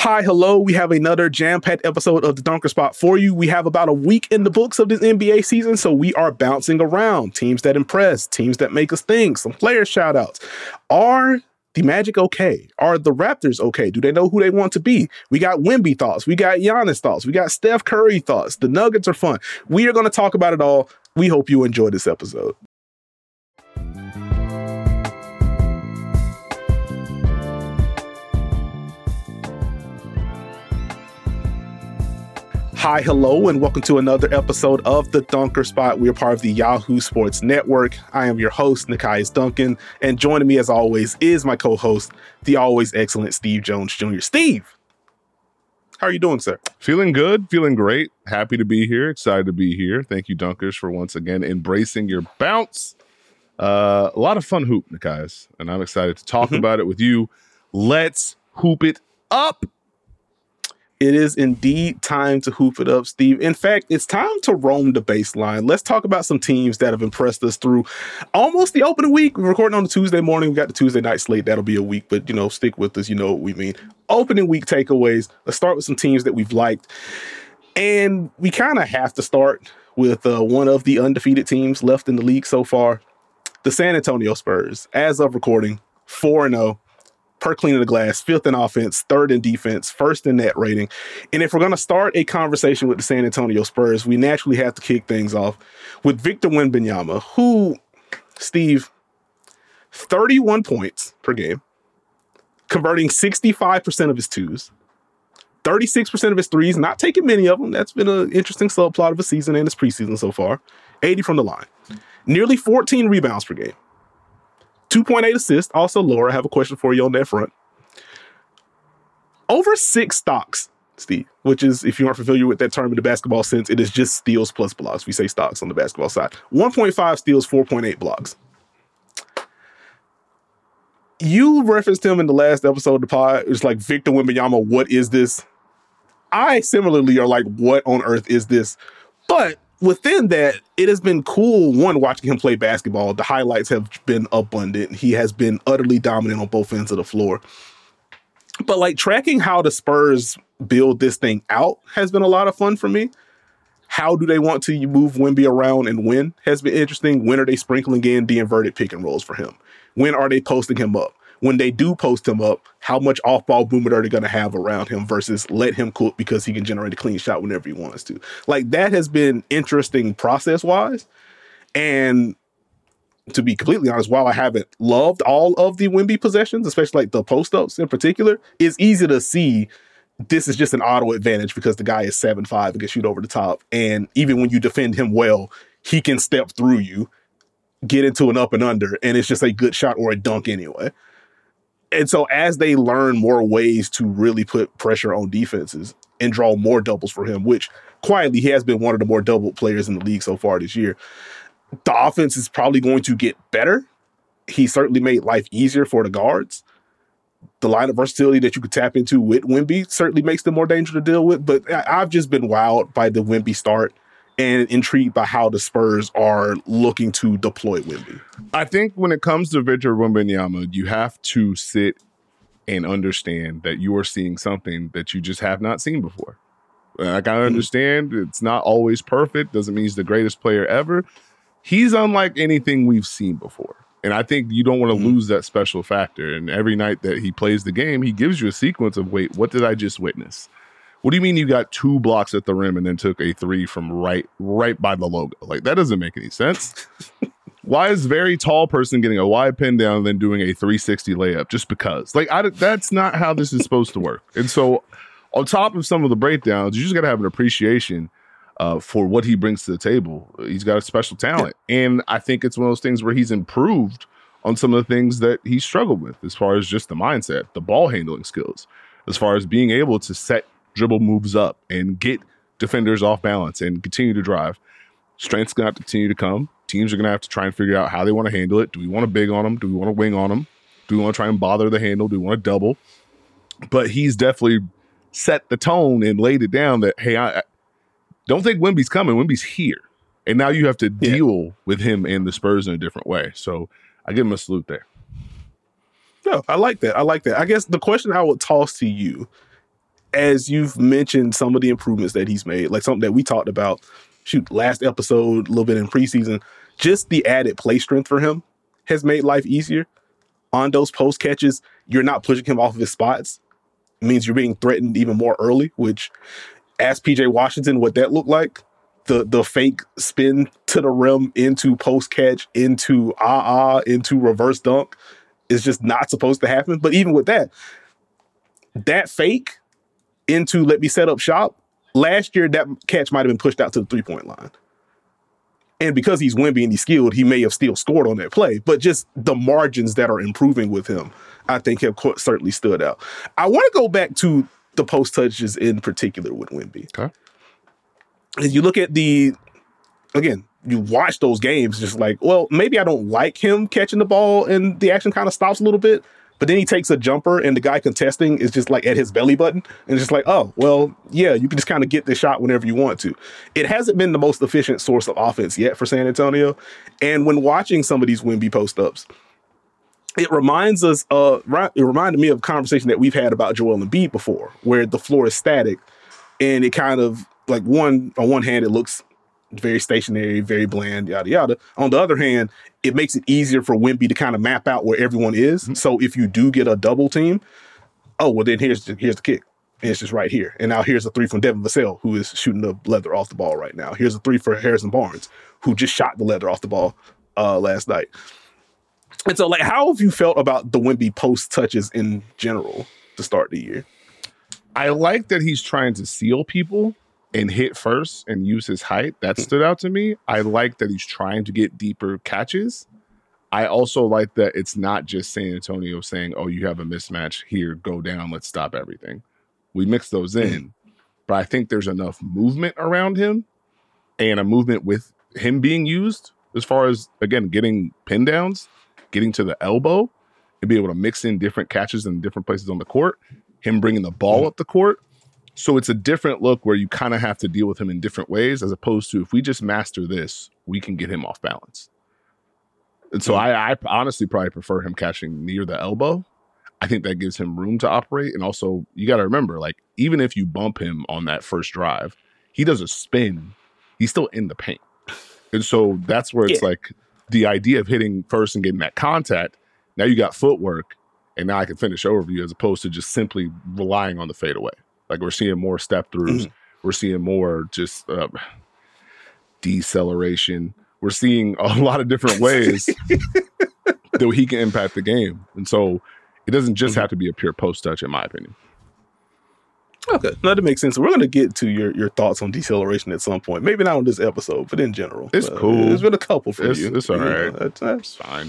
Hi, hello. We have another jam-packed episode of the Dunker Spot for you. We have about a week in the books of this NBA season, so we are bouncing around. Teams that impress, teams that make us think, some player shout-outs. Are the Magic okay? Are the Raptors okay? Do they know who they want to be? We got Wemby thoughts. We got Giannis thoughts. We got Steph Curry thoughts. The Nuggets are fun. We are going to talk about it all. We hope you enjoy this episode. Hi, hello, and welcome to another episode of The Dunker Spot. We are part of the Yahoo Sports Network. I am your host, Nekias Duncan, and joining me as always is my co-host, the always excellent Steve Jones Jr. Steve, how are you doing, sir? Feeling good, feeling great. Happy to be here, excited to be here. Thank you, Dunkers, for once again embracing your bounce. A lot of fun hoop, Nekias, and I'm excited to talk about it with you. Let's hoop it up. It is indeed time to hoop it up, Steve. In fact, it's time to roam the baseline. Let's talk about some teams that have impressed us through almost the opening week. We're recording on the Tuesday morning. We got the Tuesday night slate. That'll be a week, but, stick with us. You know what we mean. Opening week takeaways. Let's start with some teams that we've liked. And we kind of have to start with one of the undefeated teams left in the league so far, the San Antonio Spurs. As of recording, 4-0. Per clean of the glass, 5th in offense, 3rd in defense, 1st in net rating. And if we're going to start a conversation with the San Antonio Spurs, we naturally have to kick things off with Victor Wembanyama, who, Steve, 31 points per game, converting 65% of his twos, 36% of his threes, not taking many of them. That's been an interesting subplot of a season and his preseason so far. 80 from the line. Nearly 14 rebounds per game. 2.8 assists. Also, Laura, I have a question for you on that front. Over 6 stocks, Steve, which is, if you aren't familiar with that term in the basketball sense, it is just steals plus blocks. We say stocks on the basketball side. 1.5 steals, 4.8 blocks. You referenced him in the last episode of the pod. It's like, Victor Wembanyama, what is this? I similarly are like, what on earth is this? But within that, it has been cool, one, watching him play basketball. The highlights have been abundant. He has been utterly dominant on both ends of the floor. But like tracking how the Spurs build this thing out has been a lot of fun for me. How do they want to move Wemby around and when has been interesting. When are they sprinkling in the inverted pick and rolls for him? When are they posting him up? When they do post him up, how much off-ball movement are they going to have around him versus let him cook because he can generate a clean shot whenever he wants to? Like, that has been interesting process-wise. And to be completely honest, while I haven't loved all of the Wemby possessions, especially like the post-ups in particular, it's easy to see this is just an auto advantage because the guy is 7'5" and can shoot over the top. And even when you defend him well, he can step through you, get into an up and under, and it's just a good shot or a dunk anyway. And so as they learn more ways to really put pressure on defenses and draw more doubles for him, which quietly he has been one of the more double players in the league so far this year, the offense is probably going to get better. He certainly made life easier for the guards. The line of versatility that you could tap into with Wemby certainly makes them more dangerous to deal with. But I've just been wowed by the Wemby start and intrigued by how the Spurs are looking to deploy Wemby. I think when it comes to Victor Wembanyama, you have to sit and understand that you are seeing something that you just have not seen before. Like, I understand it's not always perfect. Doesn't mean he's the greatest player ever. He's unlike anything we've seen before. And I think you don't want to lose that special factor. And every night that he plays the game, he gives you a sequence of, wait, what did I just witness? What do you mean you got 2 blocks at the rim and then took a 3 from right by the logo? Like, that doesn't make any sense. Why is a very tall person getting a wide pin down and then doing a 360 layup just because? Like, that's not how this is supposed to work. And so on top of some of the breakdowns, you just got to have an appreciation for what he brings to the table. He's got a special talent. And I think it's one of those things where he's improved on some of the things that he struggled with as far as just the mindset, the ball handling skills, as far as being able to set dribble moves up and get defenders off balance and continue to drive. Strength's going to have to continue to come. Teams are going to have to try and figure out how they want to handle it. Do we want to big on them? Do we want to wing on them? Do we want to try and bother the handle? Do we want to double? But he's definitely set the tone and laid it down that, hey, I don't think Wemby's coming. Wemby's here. And now you have to deal with him and the Spurs in a different way. So I give him a salute there. No, I like that. I guess the question I would toss to you as you've mentioned, some of the improvements that he's made, like something that we talked about, last episode, a little bit in preseason, just the added play strength for him has made life easier. On those post catches, you're not pushing him off of his spots. It means you're being threatened even more early, which, ask PJ Washington what that looked like. The fake spin to the rim into post catch, into into reverse dunk is just not supposed to happen. But even with that fake into let me set up shop, last year that catch might have been pushed out to the 3-point line. And because he's Wemby and he's skilled, he may have still scored on that play. But just the margins that are improving with him, I think have certainly stood out. I want to go back to the post touches in particular with Wemby. Okay. As you look at you watch those games, just like, well, maybe I don't like him catching the ball and the action kind of stops a little bit. But then he takes a jumper and the guy contesting is just like at his belly button. And it's just like, oh, well, yeah, you can just kind of get the shot whenever you want to. It hasn't been the most efficient source of offense yet for San Antonio. And when watching some of these Wemby post-ups, it reminded me of a conversation that we've had about Joel Embiid before, where the floor is static and it kind of like on one hand, it looks very stationary, very bland, yada, yada. On the other hand, it makes it easier for Wemby to kind of map out where everyone is. Mm-hmm. So if you do get a double team, oh, well, then here's the kick. And it's just right here. And now here's a three from Devin Vassell, who is shooting the leather off the ball right now. Here's a three for Harrison Barnes, who just shot the leather off the ball last night. And so, like, how have you felt about the Wemby post touches in general to start the year? I like that he's trying to seal people and hit first and use his height. That stood out to me. I like that he's trying to get deeper catches. I also like that it's not just San Antonio saying, oh, you have a mismatch here, go down, let's stop everything. We mix those in. But I think there's enough movement around him and a movement with him being used as far as, again, getting pin downs, getting to the elbow, and be able to mix in different catches in different places on the court, him bringing the ball up the court. So it's a different look where you kind of have to deal with him in different ways, as opposed to if we just master this, we can get him off balance. And so I honestly probably prefer him catching near the elbow. I think that gives him room to operate. And also, you got to remember, like, even if you bump him on that first drive, he does a spin, he's still in the paint. And so that's where it's like the idea of hitting first and getting that contact. Now you got footwork, and now I can finish over you as opposed to just simply relying on the fadeaway. Like, we're seeing more step throughs. We're seeing more just deceleration. We're seeing a lot of different ways that he can impact the game. And so it doesn't just have to be a pure post touch, in my opinion. Okay, no, that makes sense. We're going to get to your thoughts on deceleration at some point. Maybe not on this episode, but in general. It's cool. There's been a couple for you. It's all right. That's fine.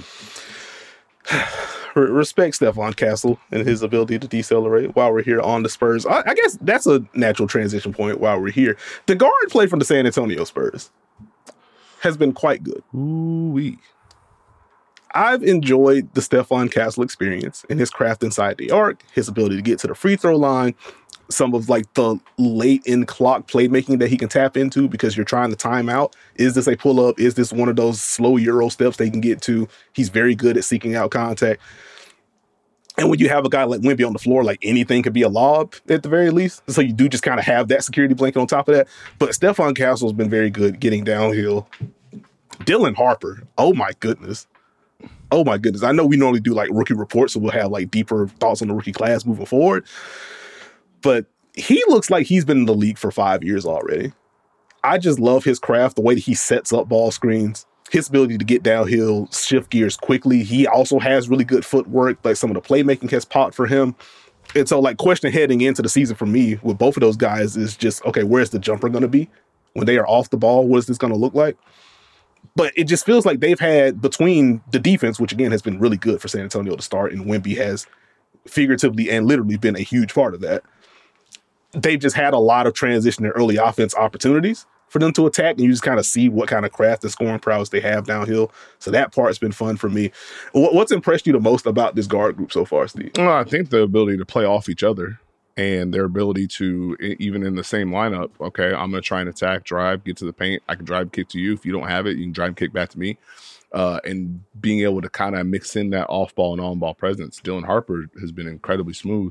Respect Stephon Castle and his ability to decelerate while we're here on the Spurs. I guess that's a natural transition point while we're here. The guard play from the San Antonio Spurs has been quite good. Ooh-wee. I've enjoyed the Stephon Castle experience and his craft inside the arc, his ability to get to the free throw line, some of like the late in clock playmaking that he can tap into because you're trying to time out. Is this a pull up? Is this one of those slow Euro steps they can get to? He's very good at seeking out contact. And when you have a guy like Wemby on the floor, like anything could be a lob at the very least. So you do just kind of have that security blanket on top of that. But Stephon Castle's been very good getting downhill. Dylan Harper. Oh my goodness. I know we normally do like rookie reports, so we'll have like deeper thoughts on the rookie class moving forward. But he looks like he's been in the league for 5 years already. I just love his craft, the way that he sets up ball screens, his ability to get downhill, shift gears quickly. He also has really good footwork. Like, some of the playmaking has popped for him. And so, like, question heading into the season for me with both of those guys is just, okay, where's the jumper going to be? When they are off the ball, what is this going to look like? But it just feels like they've had, between the defense, which again has been really good for San Antonio to start, and Wemby has figuratively and literally been a huge part of that. They've just had a lot of transition and early offense opportunities for them to attack, and you just kind of see what kind of craft and scoring prowess they have downhill. So that part's been fun for me. What's impressed you the most about this guard group so far, Steve? Well, I think the ability to play off each other and their ability to, even in the same lineup, okay, I'm going to try and attack, drive, get to the paint. I can drive, kick to you. If you don't have it, you can drive, kick back to me. And being able to kind of mix in that off-ball and on-ball presence. Dylan Harper has been incredibly smooth.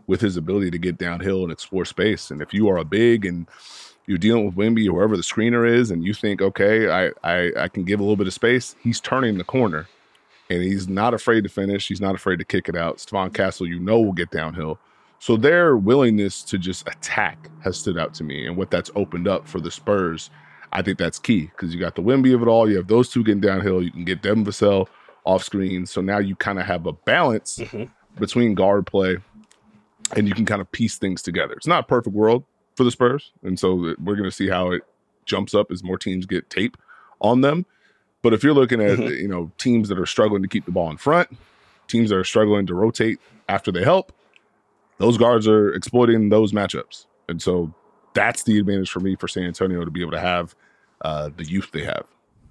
with his ability to get downhill and explore space. And if you are a big and you're dealing with Wemby or whoever the screener is, and you think, okay, I can give a little bit of space, he's turning the corner. And he's not afraid to finish. He's not afraid to kick it out. Stephon Castle, will get downhill. So their willingness to just attack has stood out to me. And what that's opened up for the Spurs, I think that's key. Because you got the Wemby of it all. You have those two getting downhill. You can get Devin Vassell off screen. So now you kind of have a balance between guard play. And you can kind of piece things together. It's not a perfect world for the Spurs. And so we're going to see how it jumps up as more teams get tape on them. But if you're looking at, teams that are struggling to keep the ball in front, teams that are struggling to rotate after they help, those guards are exploiting those matchups. And so that's the advantage for me for San Antonio to be able to have the youth they have.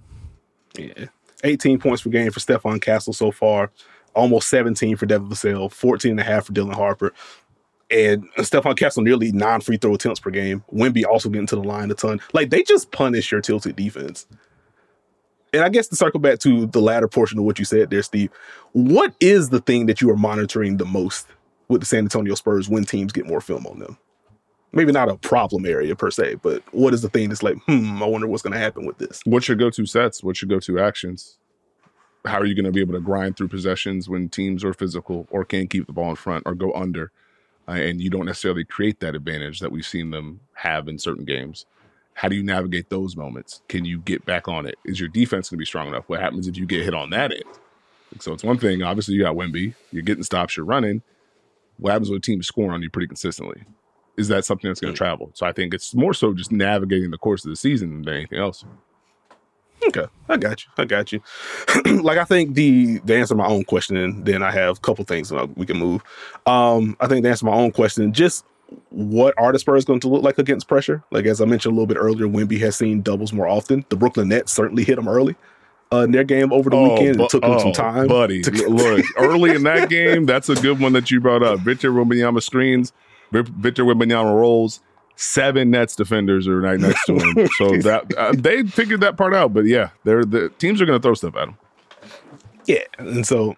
Yeah. 18 points per game for Stephon Castle so far, almost 17 for Devin Vassell, 14.5 for Dylan Harper. And Stephon Castle nearly 9 free throw attempts per game. Wemby also getting to the line a ton. Like, they just punish your tilted defense. And I guess to circle back to the latter portion of what you said there, Steve, what is the thing that you are monitoring the most with the San Antonio Spurs when teams get more film on them? Maybe not a problem area per se, but what is the thing that's like, I wonder what's going to happen with this? What's your go-to sets? What's your go-to actions? How are you going to be able to grind through possessions when teams are physical or can't keep the ball in front or go under? And you don't necessarily create that advantage that we've seen them have in certain games. How do you navigate those moments? Can you get back on it? Is your defense going to be strong enough? What happens if you get hit on that end? So it's one thing. Obviously, you got Wemby. You're getting stops. You're running. What happens when a team is scoring on you pretty consistently? Is that something that's going to travel? So I think it's more so just navigating the course of the season than anything else. Okay, I got you. Like, I think the answer to my own question, and then I have a couple things we can move. I think the answer to my own question, just what are the Spurs going to look like against pressure? Like, as I mentioned a little bit earlier, Wemby has seen doubles more often. The Brooklyn Nets certainly hit them early in their game over the weekend. It took them some time. Buddy, look, early in that game, that's a good one that you brought up. Victor Wembanyama screens, Victor Wembanyama rolls. 7 Nets defenders are right next to him. So that they figured that part out. But yeah, the teams are going to throw stuff at them. Yeah, and so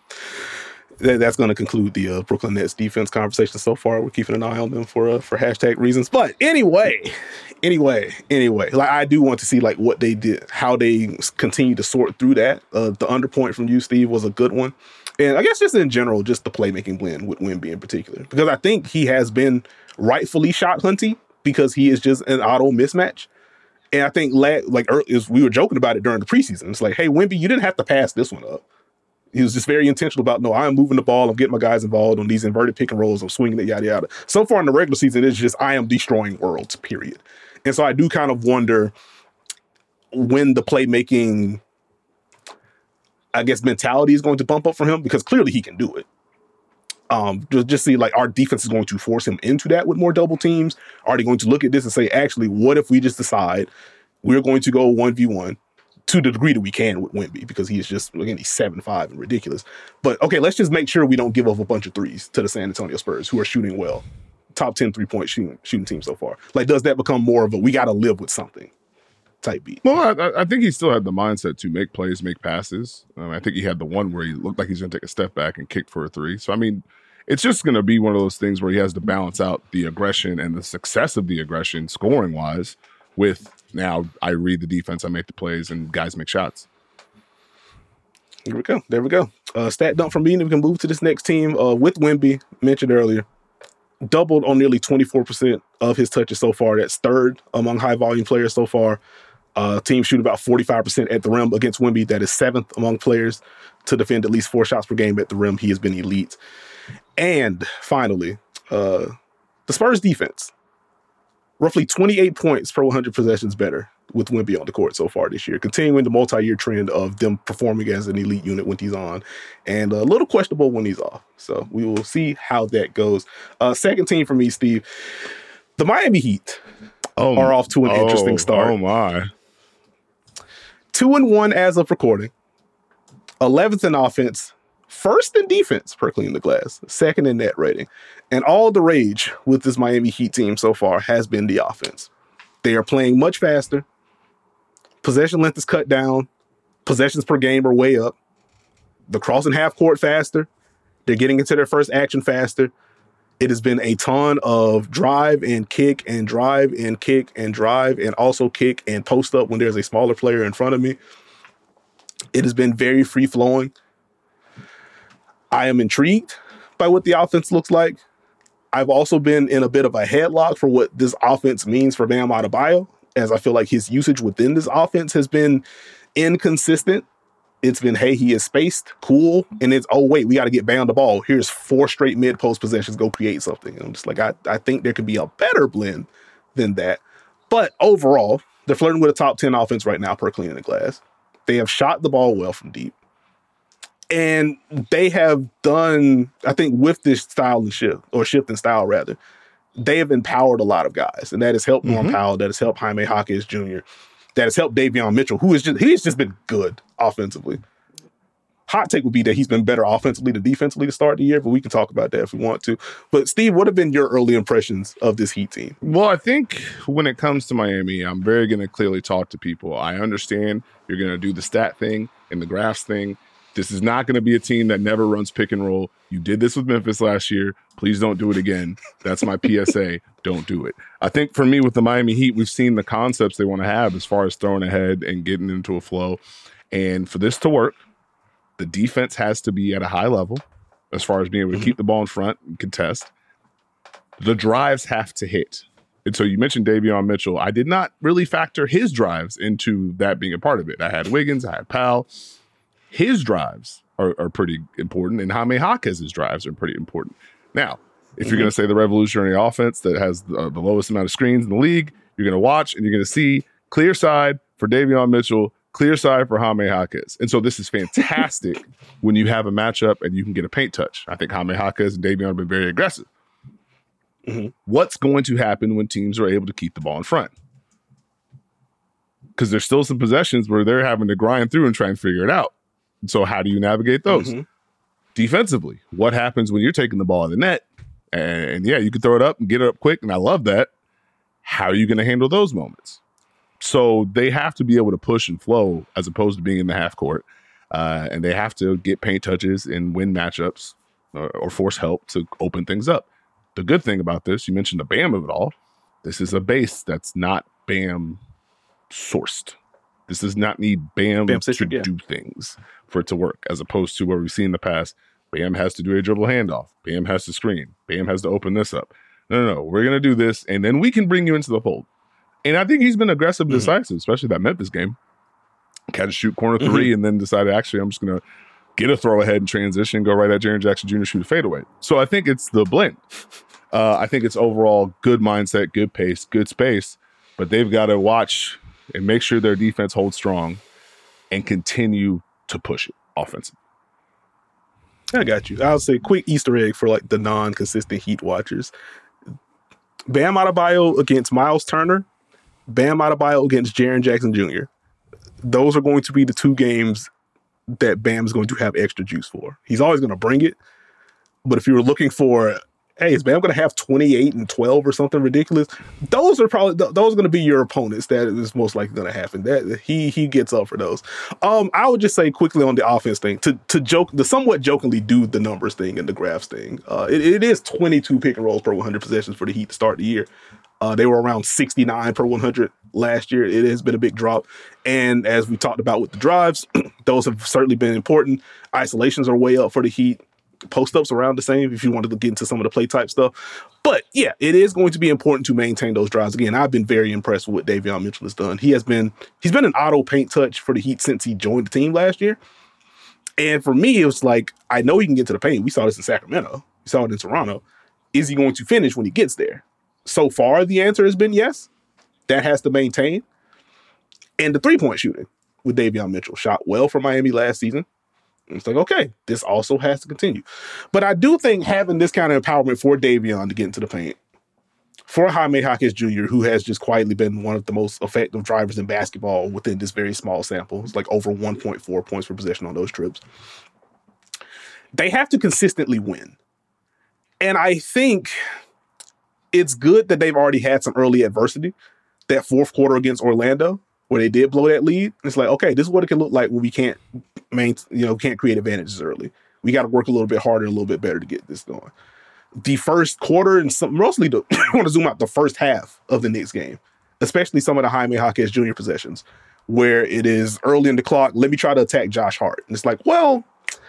that's going to conclude the Brooklyn Nets defense conversation so far. We're keeping an eye on them for hashtag reasons. But anyway, like, I do want to see like what they did, how they continue to sort through that. The underpoint from you, Steve, was a good one. And I guess just in general, just the playmaking blend with Wemby in particular, because I think he has been rightfully shot hunty because he is just an auto mismatch. And I think we were joking about it during the preseason. It's like, hey, Wemby, you didn't have to pass this one up. He was just very intentional about, no, I'm moving the ball. I'm getting my guys involved on these inverted pick and rolls. I'm swinging it, yada, yada. So far in the regular season, it's just, I am destroying worlds, period. And so I do kind of wonder when the playmaking, I guess, mentality is going to bump up for him, because clearly he can do it. Just see, like, our defense is going to force him into that with more double teams. Are they going to look at this and say, actually, what if we just decide we're going to go 1v1 to the degree that we can with Wemby, because he is just, again, he's 7'5" and ridiculous. But okay, let's just make sure we don't give up a bunch of threes to the San Antonio Spurs, who are shooting well. Top 10 3-point shooting team so far. Like, does that become more of a we got to live with something type beat? Well, I think he still had the mindset to make plays, make passes. I think he had the one where he looked like he's going to take a step back and kick for a 3. So, I mean, it's just going to be one of those things where he has to balance out the aggression and the success of the aggression scoring-wise with, now I read the defense, I make the plays, and guys make shots. There we go. Stat dump from me, and we can move to this next team with Wemby, mentioned earlier. Doubled on nearly 24% of his touches so far. That's third among high-volume players so far. Team shoot about 45% at the rim against Wemby. That is 7th among players to defend at least 4 shots per game at the rim. He has been elite. And finally, the Spurs defense. Roughly 28 points per 100 possessions better with Wemby on the court so far this year, continuing the multi-year trend of them performing as an elite unit when he's on, and a little questionable when he's off. So we will see how that goes. Second team for me, Steve, the Miami Heat are off to an interesting start. Oh, my. 2-1 as of recording, 11th in offense, first in defense per clean the glass, second in net rating. And all the rage with this Miami Heat team so far has been the offense. They are playing much faster. Possession length is cut down. Possessions per game are way up. The crossing half court faster. They're getting into their first action faster. It has been a ton of drive and kick and drive and kick and drive and also kick and post up when there's a smaller player in front of me. It has been very free flowing. I am intrigued by what the offense looks like. I've also been in a bit of a headlock for what this offense means for Bam Adebayo, as I feel like his usage within this offense has been inconsistent. It's been, hey, he is spaced, cool, and it's, oh, wait, we got to get Bam the ball. Here's 4 straight mid-post possessions, go create something. And I'm just like, I think there could be a better blend than that. But overall, they're flirting with a top 10 offense right now per cleaning the glass. They have shot the ball well from deep. And they have done, I think, with this style and shift in style, rather, they have empowered a lot of guys. And that has helped Norm Powell, that has helped Jaime Jaquez Jr., that has helped Davion Mitchell, he's just been good offensively. Hot take would be that he's been better offensively than defensively to start the year, but we can talk about that if we want to. But Steve, what have been your early impressions of this Heat team? Well, I think when it comes to Miami, I'm very going to clearly talk to people. I understand you're going to do the stat thing and the graphs thing. This is not going to be a team that never runs pick and roll. You did this with Memphis last year. Please don't do it again. That's my PSA. Don't do it. I think for me with the Miami Heat, we've seen the concepts they want to have as far as throwing ahead and getting into a flow. And for this to work, the defense has to be at a high level as far as being able to keep the ball in front and contest. The drives have to hit. And so you mentioned Davion Mitchell. I did not really factor his drives into that being a part of it. I had Wiggins, I had Powell. His drives are pretty important, and Jaime Jaquez's drives are pretty important. Now, if you're going to say the revolutionary offense that has the lowest amount of screens in the league, you're going to watch and you're going to see clear side for Davion Mitchell, clear side for Jaime Jaquez. And so this is fantastic when you have a matchup and you can get a paint touch. I think Jaime Jaquez and Davion have been very aggressive. What's going to happen when teams are able to keep the ball in front? Because there's still some possessions where they're having to grind through and try and figure it out. So how do you navigate those? Defensively, what happens when you're taking the ball in the net? And yeah, you can throw it up and get it up quick, and I love that. How are you going to handle those moments? So they have to be able to push and flow as opposed to being in the half court. And they have to get paint touches and win matchups or force help to open things up. The good thing about this, you mentioned the Bam of it all. This is a base that's not Bam sourced. This does not need Bam to do things for it to work, as opposed to what we've seen in the past. Bam has to do a dribble handoff. Bam has to screen. Bam has to open this up. No. We're going to do this, and then we can bring you into the fold. And I think he's been aggressive and decisive, especially that Memphis game. Had to shoot corner three and then decided, actually, I'm just going to get a throw ahead and transition, go right at Jaren Jackson Jr., shoot a fadeaway. So I think it's the blend. I think it's overall good mindset, good pace, good space, but they've got to watch and make sure their defense holds strong and continue to push it offensively. I got you. I'll say quick Easter egg for like the non-consistent Heat watchers. Bam Adebayo against Miles Turner, Bam Adebayo against Jaren Jackson Jr. Those are going to be the 2 games that Bam's going to have extra juice for. He's always going to bring it. But if you were looking for, hey, is Bam going to have 28 and 12 or something ridiculous? Those are going to be your opponents. That is most likely going to happen. That he gets up for those. I would just say quickly on the offense thing to joke, the somewhat jokingly do the numbers thing and the graphs thing. It is 22 pick and rolls per 100 possessions for the Heat to start the year. They were around 69 per 100 last year. It has been a big drop. And as we talked about with the drives, those have certainly been important. Isolations are way up for the Heat. Post-ups around the same if you wanted to get into some of the play type stuff. But yeah, it is going to be important to maintain those drives. Again, I've been very impressed with what Davion Mitchell has done. He's been an auto paint touch for the Heat since he joined the team last year. And for me, it was like, I know he can get to the paint. We saw this in Sacramento. We saw it in Toronto. Is he going to finish when he gets there? So far, the answer has been yes. That has to maintain. And the three-point shooting with Davion Mitchell shot well for Miami last season. It's like, okay, this also has to continue. But I do think having this kind of empowerment for Davion to get into the paint, for Jaime Jaquez Jr., who has just quietly been one of the most effective drivers in basketball within this very small sample, it's like over 1.4 points per possession on those trips. They have to consistently win. And I think it's good that they've already had some early adversity. That fourth quarter against Orlando, where they did blow that lead, it's like, okay, this is what it can look like when we can't create advantages early. We got to work a little bit harder, a little bit better to get this going. the first quarter and mostly I want to zoom out the first half of the Knicks game, especially some of the Jaime Jaquez Jr. possessions where it is early in the clock. Let me try to attack Josh Hart. And it's like, well,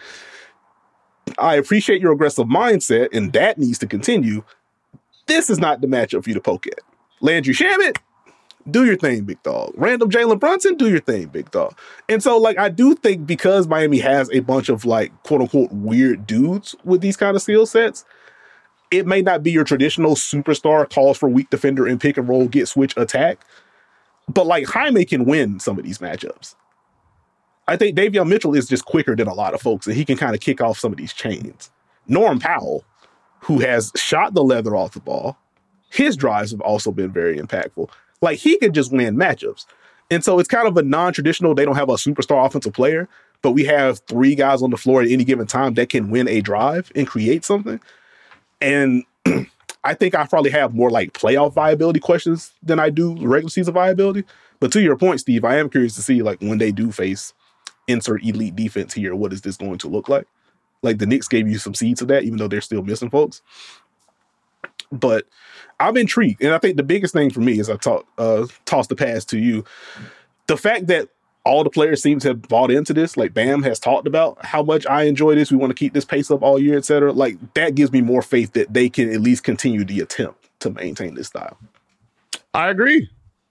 I appreciate your aggressive mindset and that needs to continue. This is not the matchup for you to poke at. Landry Shamet, do your thing, big dog. Random Jalen Brunson, do your thing, big dog. And so, like, I do think because Miami has a bunch of, like, quote-unquote weird dudes with these kind of skill sets, it may not be your traditional superstar calls for weak defender and pick and roll, get switch attack. But, like, Jaime can win some of these matchups. I think Davion Mitchell is just quicker than a lot of folks, and he can kind of kick off some of these chains. Norm Powell, who has shot the leather off the ball, his drives have also been very impactful. Like, he can just win matchups. And so it's kind of a non-traditional, they don't have a superstar offensive player, but we have 3 guys on the floor at any given time that can win a drive and create something. And I think I probably have more like playoff viability questions than I do regular season viability. But to your point, Steve, I am curious to see, like, when they do face insert elite defense here, what is this going to look like? Like, the Knicks gave you some seeds of that, even though they're still missing folks. But I'm intrigued. And I think the biggest thing for me is I toss the pass to you. The fact that all the players seem to have bought into this, like Bam has talked about how much I enjoy this. We want to keep this pace up all year, et cetera. Like, that gives me more faith that they can at least continue the attempt to maintain this style. I agree.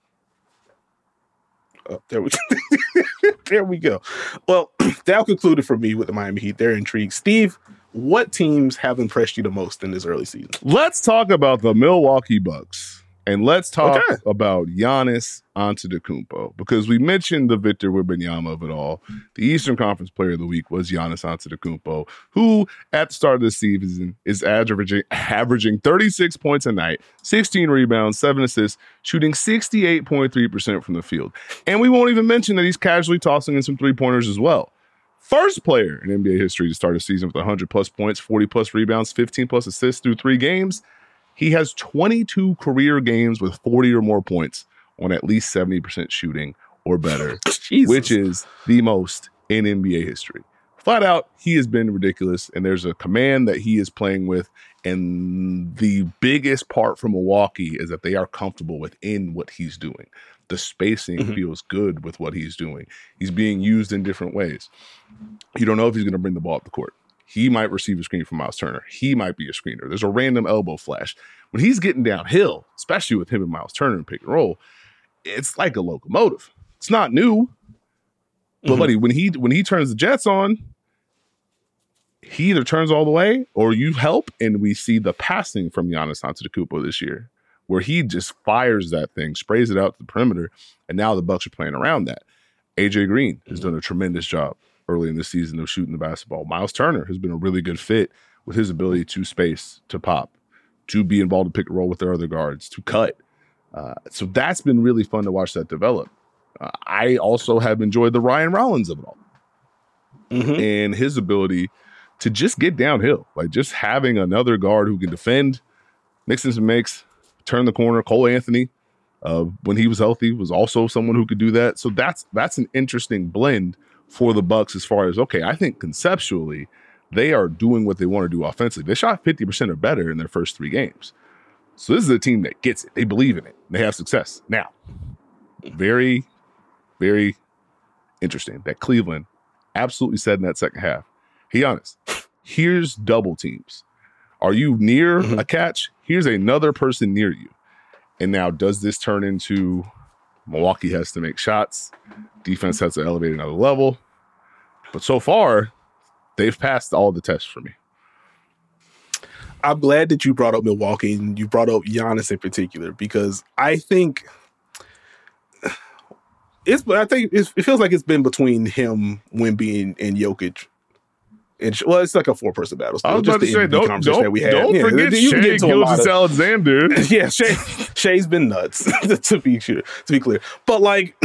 There we go. There we go. Well, that'll conclude it for me with the Miami Heat. They're intrigued. Steve, what teams have impressed you the most in this early season? Let's talk about the Milwaukee Bucks. And let's talk about Giannis Antetokounmpo, because we mentioned the Victor Wembanyama of it all. The Eastern Conference Player of the Week was Giannis Antetokounmpo, who at the start of the season is averaging 36 points a night, 16 rebounds, 7 assists, shooting 68.3% from the field. And we won't even mention that he's casually tossing in some three-pointers as well. First player in NBA history to start a season with 100-plus points, 40-plus rebounds, 15-plus assists through 3 games. He has 22 career games with 40 or more points on at least 70% shooting or better, which is the most in NBA history. Flat out, he has been ridiculous, and there's a command that he is playing with, and the biggest part for Milwaukee is that they are comfortable within what he's doing. The spacing feels good with what he's doing. He's being used in different ways. You don't know if he's going to bring the ball up the court. He might receive a screen from Miles Turner. He might be a screener. There's a random elbow flash. When he's getting downhill, especially with him and Miles Turner in pick and roll, it's like a locomotive. It's not new. But buddy, when he turns the jets on, he either turns all the way or you help, and we see the passing from Giannis Antetokounmpo this year, where he just fires that thing, sprays it out to the perimeter, and now the Bucks are playing around that. AJ Green has done a tremendous job early in the season of shooting the basketball. Miles Turner has been a really good fit with his ability to space, to pop, to be involved in pick and roll with their other guards, to cut. So that's been really fun to watch that develop. I also have enjoyed the Ryan Rollins of it all. And his ability to just get downhill, like just having another guard who can defend, mix in some makes, turn the corner. Cole Anthony, when he was healthy, was also someone who could do that. So that's an interesting blend for the Bucks as far as, okay, I think conceptually they are doing what they want to do offensively. They shot 50% or better in their first 3 games. So this is a team that gets it. They believe in it. They have success. Now, very, very interesting that Cleveland absolutely said in that second half, hey, Giannis, here's double teams. Are you near a catch? Here's another person near you. And now does this turn into Milwaukee has to make shots? Defense has to elevate another level. But so far, they've passed all the tests for me. I'm glad that you brought up Milwaukee and you brought up Giannis in particular, because I think it feels like it's been between him, Wemby, and Jokic. Well, it's like a 4-person battle. I was about to say, don't forget Shai Gilgeous-Alexander. Yeah, Shai's been nuts, to be clear. But like,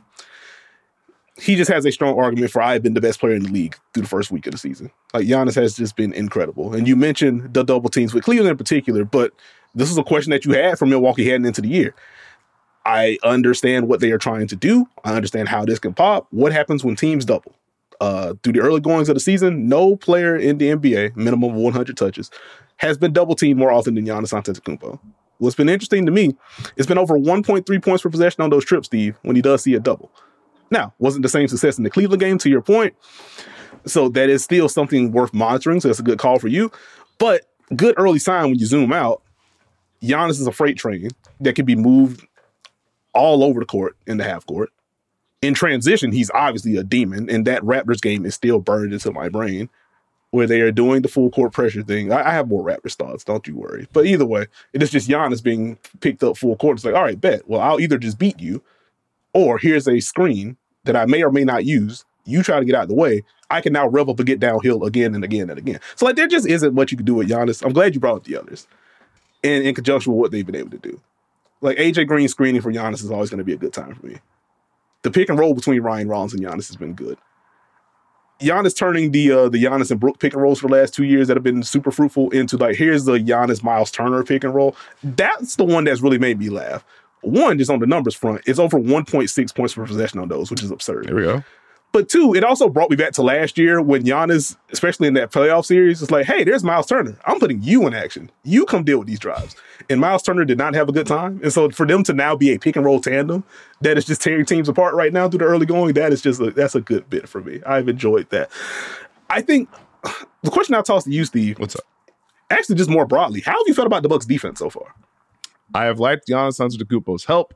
he just has a strong argument for I've been the best player in the league through the first week of the season. Like, Giannis has just been incredible. And you mentioned the double teams with Cleveland in particular, but this is a question that you had from Milwaukee heading into the year. I understand what they are trying to do. I understand how this can pop. What happens when teams double? Through the early goings of the season, no player in the NBA, minimum of 100 touches, has been double teamed more often than Giannis Antetokounmpo. What's been interesting to me, it's been over 1.3 points per possession on those trips, Steve, when he does see a double. Now, wasn't the same success in the Cleveland game, to your point. So that is still something worth monitoring. So that's a good call for you. But good early sign when you zoom out, Giannis is a freight train that can be moved all over the court in the half court. In transition, he's obviously a demon, and that Raptors game is still burned into my brain, where they are doing the full court pressure thing. I have more Raptors thoughts, don't you worry. But either way, it is just Giannis being picked up full court. It's like, all right, bet. Well, I'll either just beat you, or here's a screen that I may or may not use. You try to get out of the way. I can now rev up and get downhill again and again and again. So like, there just isn't much you can do with Giannis. I'm glad you brought up the others, and in conjunction with what they've been able to do. Like AJ Green screening for Giannis is always going to be a good time for me. The pick and roll between Ryan Rollins and Giannis has been good. Giannis turning the Giannis and Brook pick and rolls for the last 2 years that have been super fruitful into like, here's the Giannis Miles Turner pick and roll. That's the one that's really made me laugh. One, just on the numbers front, it's over 1.6 points per possession on those, which is absurd. There we go. But two, it also brought me back to last year when Giannis, especially in that playoff series, was like, hey, there's Miles Turner. I'm putting you in action. You come deal with these drives. And Miles Turner did not have a good time. And so for them to now be a pick and roll tandem that is just tearing teams apart right now through the early going, that's a good bit for me. I've enjoyed that. I think the question I'll toss to you, Steve. What's up? Actually, just more broadly, how have you felt about the Bucks defense so far? I have liked Giannis Antetokounmpo's help.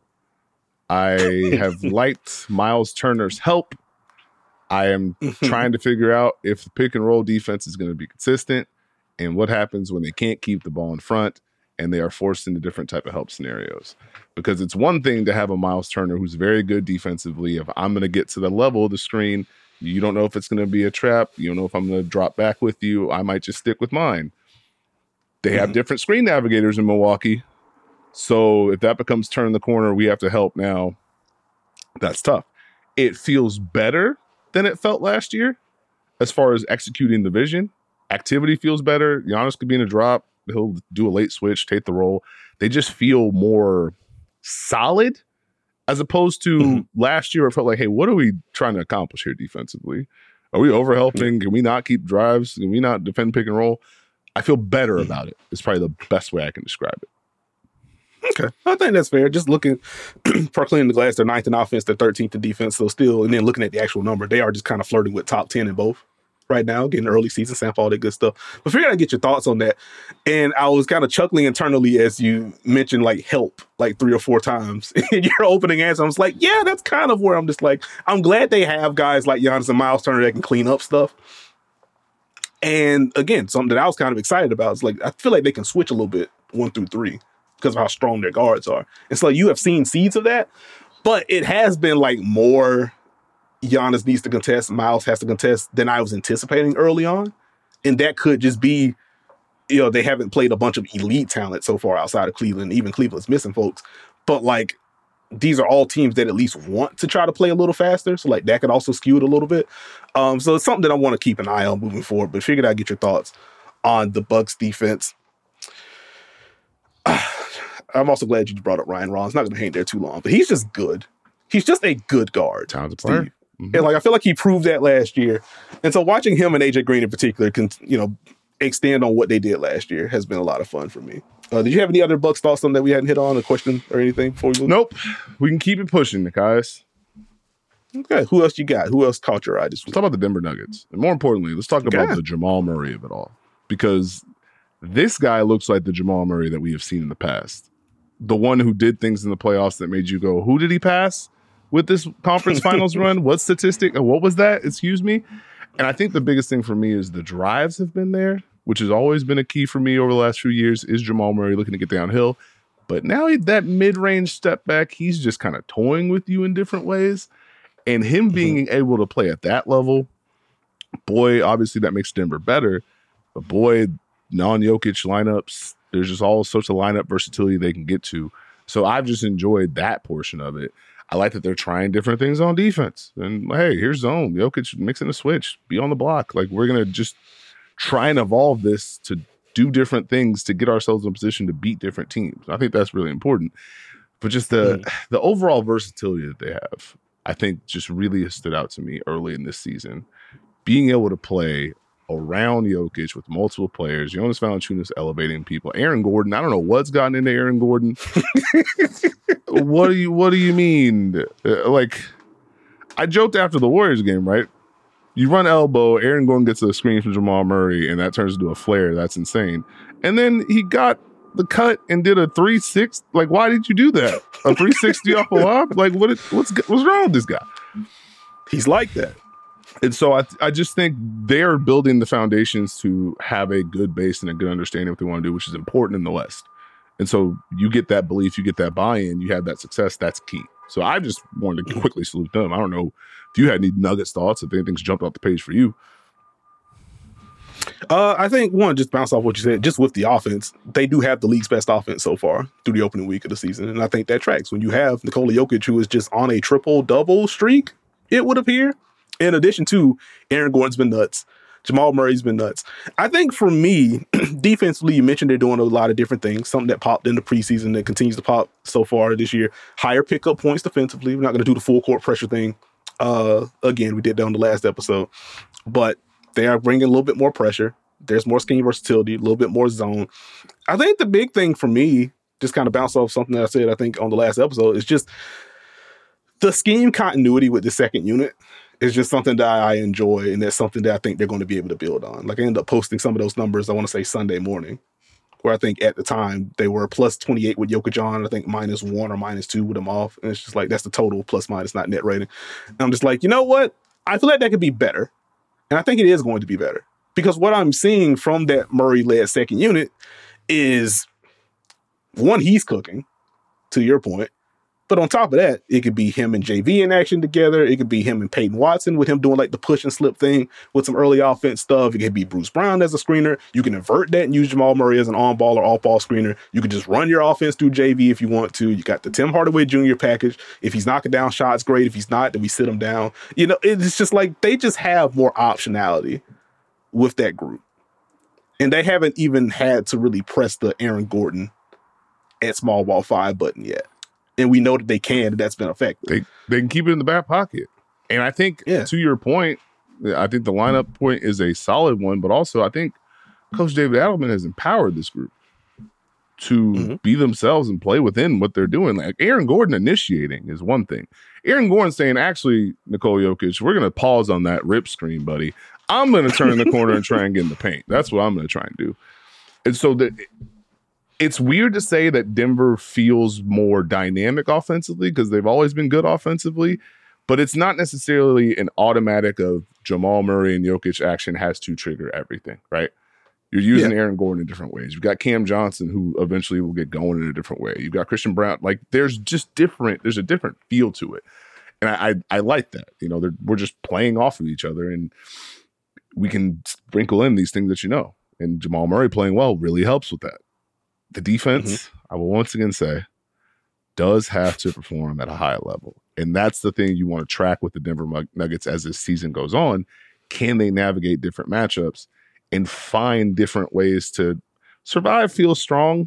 I have liked Miles Turner's help. I am trying to figure out if the pick and roll defense is going to be consistent and what happens when they can't keep the ball in front and they are forced into different type of help scenarios. Because it's one thing to have a Miles Turner who's very good defensively. If I'm going to get to the level of the screen, you don't know if it's going to be a trap. You don't know if I'm going to drop back with you. I might just stick with mine. They have different screen navigators in Milwaukee. So if that becomes turn the corner, we have to help now. That's tough. It feels better than it felt last year as far as executing the vision. Activity feels better. Giannis could be in a drop. He'll do a late switch, take the roll. They just feel more solid as opposed to last year. It felt like, hey, what are we trying to accomplish here defensively? Are we overhelping? Can we not keep drives? Can we not defend pick and roll? I feel better about it. It's probably the best way I can describe it. Okay. I think that's fair. Just looking for cleaning the glass, they're 9th in offense, they're 13th in defense. So still, and then looking at the actual number, they are just kind of flirting with top 10 in both right now, getting early season sample, all that good stuff. But figured I'd get your thoughts on that. And I was kind of chuckling internally as you mentioned like help like 3 or 4 times in your opening answer. I was like, yeah, that's kind of where I'm just like, I'm glad they have guys like Giannis and Miles Turner that can clean up stuff. And again, something that I was kind of excited about is like, I feel like they can switch a little bit 1 through 3. Because of how strong their guards are. And so you have seen seeds of that, but it has been like more Giannis needs to contest, Miles has to contest than I was anticipating early on. And that could just be, they haven't played a bunch of elite talent so far outside of Cleveland. Even Cleveland's missing folks. But like, these are all teams that at least want to try to play a little faster. So like that could also skew it a little bit. So it's something that I want to keep an eye on moving forward, but figured I'd get your thoughts on the Bucks defense. I'm also glad you brought up Ryan Rollins. Not going to hang there too long, but he's just good. He's just a good guard. Talented player. Mm-hmm. And like I feel like he proved that last year. And so watching him and AJ Green in particular can, extend on what they did last year has been a lot of fun for me. Did you have any other Bucks thoughts on that we hadn't hit on, a question or anything before we move? Nope. We can keep it pushing, guys. Okay. Who else you got? Who else caught your eye this week? Let's talk about the Denver Nuggets. And more importantly, let's talk about the Jamal Murray of it all. Because this guy looks like the Jamal Murray that we have seen in the past. The one who did things in the playoffs that made you go, who did he pass with this conference finals run? What statistic? What was that? Excuse me. And I think the biggest thing for me is the drives have been there, which has always been a key for me over the last few years, is Jamal Murray looking to get downhill. But now that mid-range step back, he's just kind of toying with you in different ways. And him being able to play at that level, boy, obviously that makes Denver better. But boy, non-Jokic lineups, there's just all sorts of lineup versatility they can get to. So I've just enjoyed that portion of it. I like that they're trying different things on defense. And hey, here's zone. Jokic mixing a switch. Be on the block. Like, we're going to just try and evolve this to do different things to get ourselves in a position to beat different teams. I think that's really important. But just the overall versatility that they have, I think just really has stood out to me early in this season. Being able to play around Jokic with multiple players. Jonas Valanciunas elevating people. Aaron Gordon, I don't know what's gotten into Aaron Gordon. What do you mean? Like, I joked after the Warriors game, right? You run elbow, Aaron Gordon gets a screen from Jamal Murray, and that turns into a flare. That's insane. And then he got the cut and did a 3-6. Like, why did you do that? A 360 off a lob? Like, what's wrong with this guy? He's like that. And so I just think they're building the foundations to have a good base and a good understanding of what they want to do, which is important in the West. And so you get that belief, you get that buy-in, you have that success. That's key. So I just wanted to quickly salute them. I don't know if you had any Nuggets thoughts, if anything's jumped off the page for you. I think one, just bounce off what you said, just with the offense, they do have the league's best offense so far through the opening week of the season. And I think that tracks. When you have Nikola Jokic, who is just on a triple-double streak, it would appear. In addition to Aaron Gordon's been nuts. Jamal Murray's been nuts. I think for me, defensively, you mentioned they're doing a lot of different things. Something that popped in the preseason that continues to pop so far this year. Higher pickup points defensively. We're not going to do the full court pressure thing. Again, we did that on the last episode. But they are bringing a little bit more pressure. There's more scheme versatility, a little bit more zone. I think the big thing for me, just kind of bounce off something that I said, I think, on the last episode, is just the scheme continuity with the second unit. Is just something that I enjoy, and that's something that I think they're going to be able to build on. Like, I ended up posting some of those numbers, I want to say Sunday morning, where I think at the time they were plus 28 with Jokic on, I think -1 or -2 with him off. And it's just like, that's the total plus minus, not net rating. And I'm just like, you know what? I feel like that could be better. And I think it is going to be better. Because what I'm seeing from that Murray-led second unit is, one, he's cooking, to your point. But on top of that, it could be him and JV in action together. It could be him and Peyton Watson with him doing like the push and slip thing with some early offense stuff. It could be Bruce Brown as a screener. You can invert that and use Jamal Murray as an on-ball or off-ball screener. You can just run your offense through JV if you want to. You got the Tim Hardaway Jr. package. If he's knocking down shots, great. If he's not, then we sit him down. You know, it's just like they just have more optionality with that group. And they haven't even had to really press the Aaron Gordon at small ball 5 button yet. And we know that they can, and that's been effective. They can keep it in the back pocket. And I think, to your point, I think the lineup point is a solid one, but also I think Coach David Adelman has empowered this group to be themselves and play within what they're doing. Like Aaron Gordon initiating is one thing. Aaron Gordon saying, actually, Nikola Jokic, we're going to pause on that rip screen, buddy. I'm going to turn the corner and try and get in the paint. That's what I'm going to try and do. And so it's weird to say that Denver feels more dynamic offensively because they've always been good offensively, but it's not necessarily an automatic of Jamal Murray and Jokic action has to trigger everything, right? You're using Aaron Gordon in different ways. You've got Cam Johnson, who eventually will get going in a different way. You've got Christian Brown. Like, there's a different feel to it. And I like that. You know, we're just playing off of each other, and we can sprinkle in these things that you know. And Jamal Murray playing well really helps with that. The defense, I will once again say, does have to perform at a high level. And that's the thing you want to track with the Denver Nuggets as this season goes on. Can they navigate different matchups and find different ways to survive, feel strong,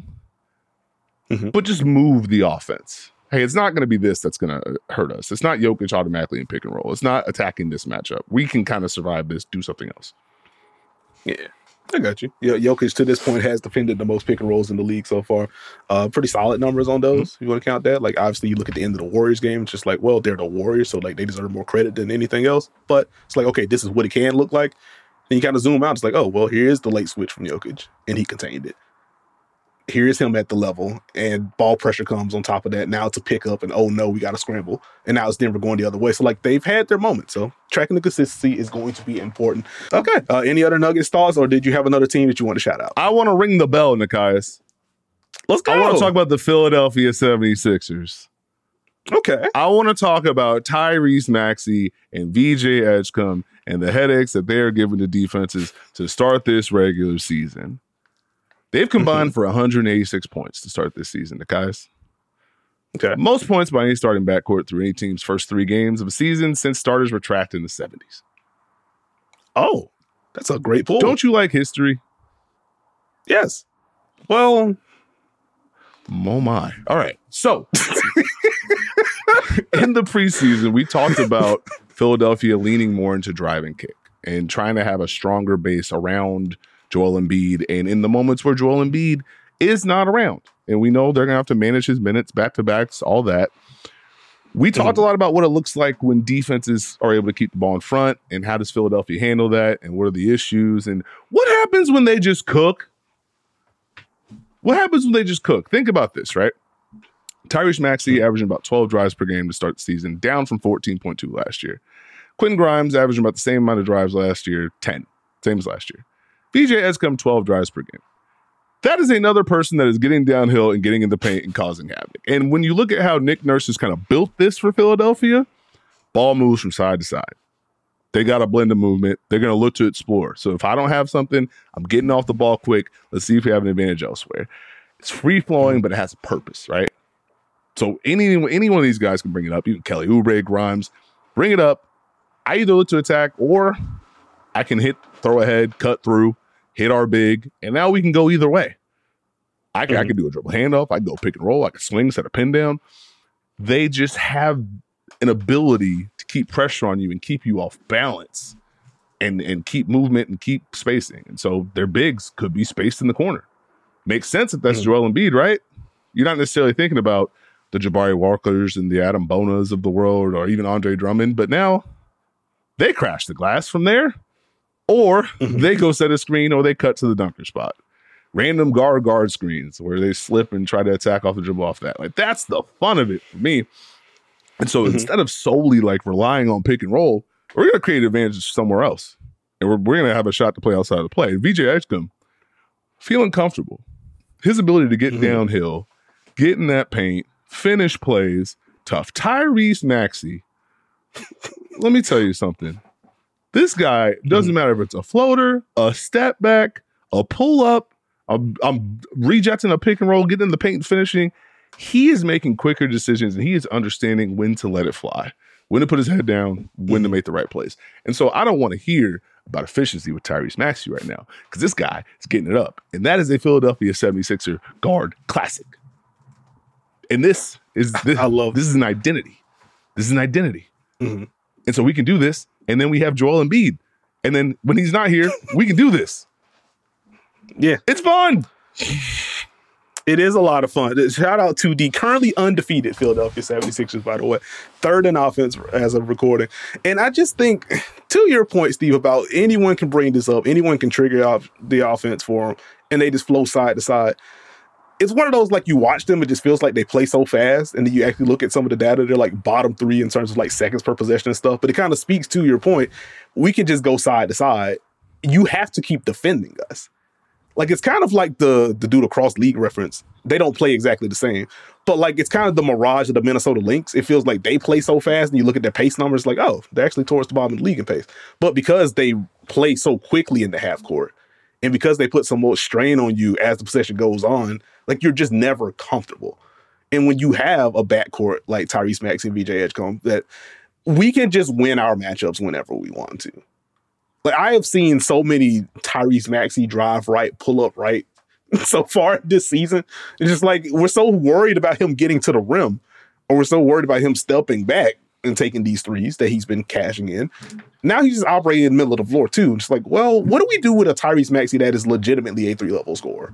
but just move the offense? Hey, it's not going to be this that's going to hurt us. It's not Jokic automatically in pick and roll. It's not attacking this matchup. We can kind of survive this, do something else. Yeah. I got you. Yeah, Jokic to this point has defended the most pick and rolls in the league so far. Pretty solid numbers on those. You want to count that? Like, obviously, you look at the end of the Warriors game, it's just like, well, they're the Warriors, so like they deserve more credit than anything else. But it's like, okay, this is what it can look like. Then you kind of zoom out. It's like, oh, well, here's the late switch from Jokic, and he contained it. Here's him at the level, and ball pressure comes on top of that. Now it's a pickup, and oh no, we got to scramble. And now it's Denver going the other way. So like they've had their moment. So tracking the consistency is going to be important. Okay. Any other Nuggets thoughts, or did you have another team that you want to shout out? I want to ring the bell, Nikias. Let's go. I want to talk about the Philadelphia 76ers. Okay. I want to talk about Tyrese Maxey and VJ Edgecombe and the headaches that they're giving the defenses to start this regular season. They've combined for 186 points to start this season, the guys. Okay. Most points by any starting backcourt through any team's first 3 games of a season since starters were tracked in the 70s. Oh, that's a great pull. Don't you like history? Yes. Well, oh my. All right. So, in the preseason, we talked about Philadelphia leaning more into drive and kick. and trying to have a stronger base around Joel Embiid. And in the moments where Joel Embiid is not around, and we know they're going to have to manage his minutes, back-to-backs, all that. We talked a lot about what it looks like when defenses are able to keep the ball in front, and how does Philadelphia handle that, and what are the issues, and what happens when they just cook? What happens when they just cook? Think about this, right? Tyrese Maxey averaging about 12 drives per game to start the season, down from 14.2 last year. Quentin Grimes averaging about the same amount of drives last year, 10, same as last year. VJ Edgecombe, 12 drives per game. That is another person that is getting downhill and getting in the paint and causing havoc. And when you look at how Nick Nurse has kind of built this for Philadelphia, ball moves from side to side. They got a blend of movement. They're going to look to explore. So if I don't have something, I'm getting off the ball quick. Let's see if we have an advantage elsewhere. It's free-flowing, but it has a purpose, right? So any one of these guys can bring it up. Even Kelly Oubre, Grimes, bring it up. I either look to attack, or I can throw ahead, cut through, hit our big, and now we can go either way. I can do a dribble handoff. I can go pick and roll. I can swing, set a pin down. They just have an ability to keep pressure on you and keep you off balance and keep movement and keep spacing. And so their bigs could be spaced in the corner. Makes sense if that's Joel Embiid, right? You're not necessarily thinking about the Jabari Walkers and the Adam Bonas of the world, or even Andre Drummond, but now they crash the glass from there, or they go set a screen, or they cut to the dunker spot. Random guard screens where they slip and try to attack off the dribble off that. Like, that's the fun of it for me. And so instead of solely like relying on pick and roll, we're going to create advantage somewhere else. And we're going to have a shot to play outside of the play. VJ Edgecombe, feeling comfortable. His ability to get downhill, get in that paint, finish plays, tough. Tyrese Maxey, let me tell you something. This guy, doesn't matter if it's a floater, a step back, a pull up, I'm rejecting a pick and roll, getting in the paint and finishing. He is making quicker decisions, and he is understanding when to let it fly, when to put his head down, when to make the right plays. And so I don't want to hear about efficiency with Tyrese Maxey right now, because this guy is getting it up. And that is a Philadelphia 76er guard classic. And this is an identity. This is an identity. And so we can do this, and then we have Joel Embiid. And then when he's not here, we can do this. Yeah. It's fun. It is a lot of fun. Shout out to the currently undefeated Philadelphia 76ers, by the way. Third in offense as of recording. And I just think, to your point, Steve, about anyone can bring this up. Anyone can trigger off the offense for them, and they just flow side to side. It's one of those, like, you watch them, it just feels like they play so fast, and then you actually look at some of the data, they're like bottom 3 in terms of like seconds per possession and stuff. But it kind of speaks to your point. We can just go side to side. You have to keep defending us. Like, it's kind of like the dude across league reference. They don't play exactly the same. But, like, it's kind of the mirage of the Minnesota Lynx. It feels like they play so fast, and you look at their pace numbers, like, oh, they're actually towards the bottom of the league in pace. But because they play so quickly in the half court, and because they put some more strain on you as the possession goes on, like, you're just never comfortable. And when you have a backcourt like Tyrese Maxey and VJ Edgecombe, that we can just win our matchups whenever we want to. Like, I have seen so many Tyrese Maxey drive right, pull up right so far this season. It's just like, we're so worried about him getting to the rim, or we're so worried about him stepping back and taking these threes that he's been cashing in. Now he's just operating in the middle of the floor too. Just like, well, what do we do with a Tyrese Maxey that is legitimately a 3-level scorer?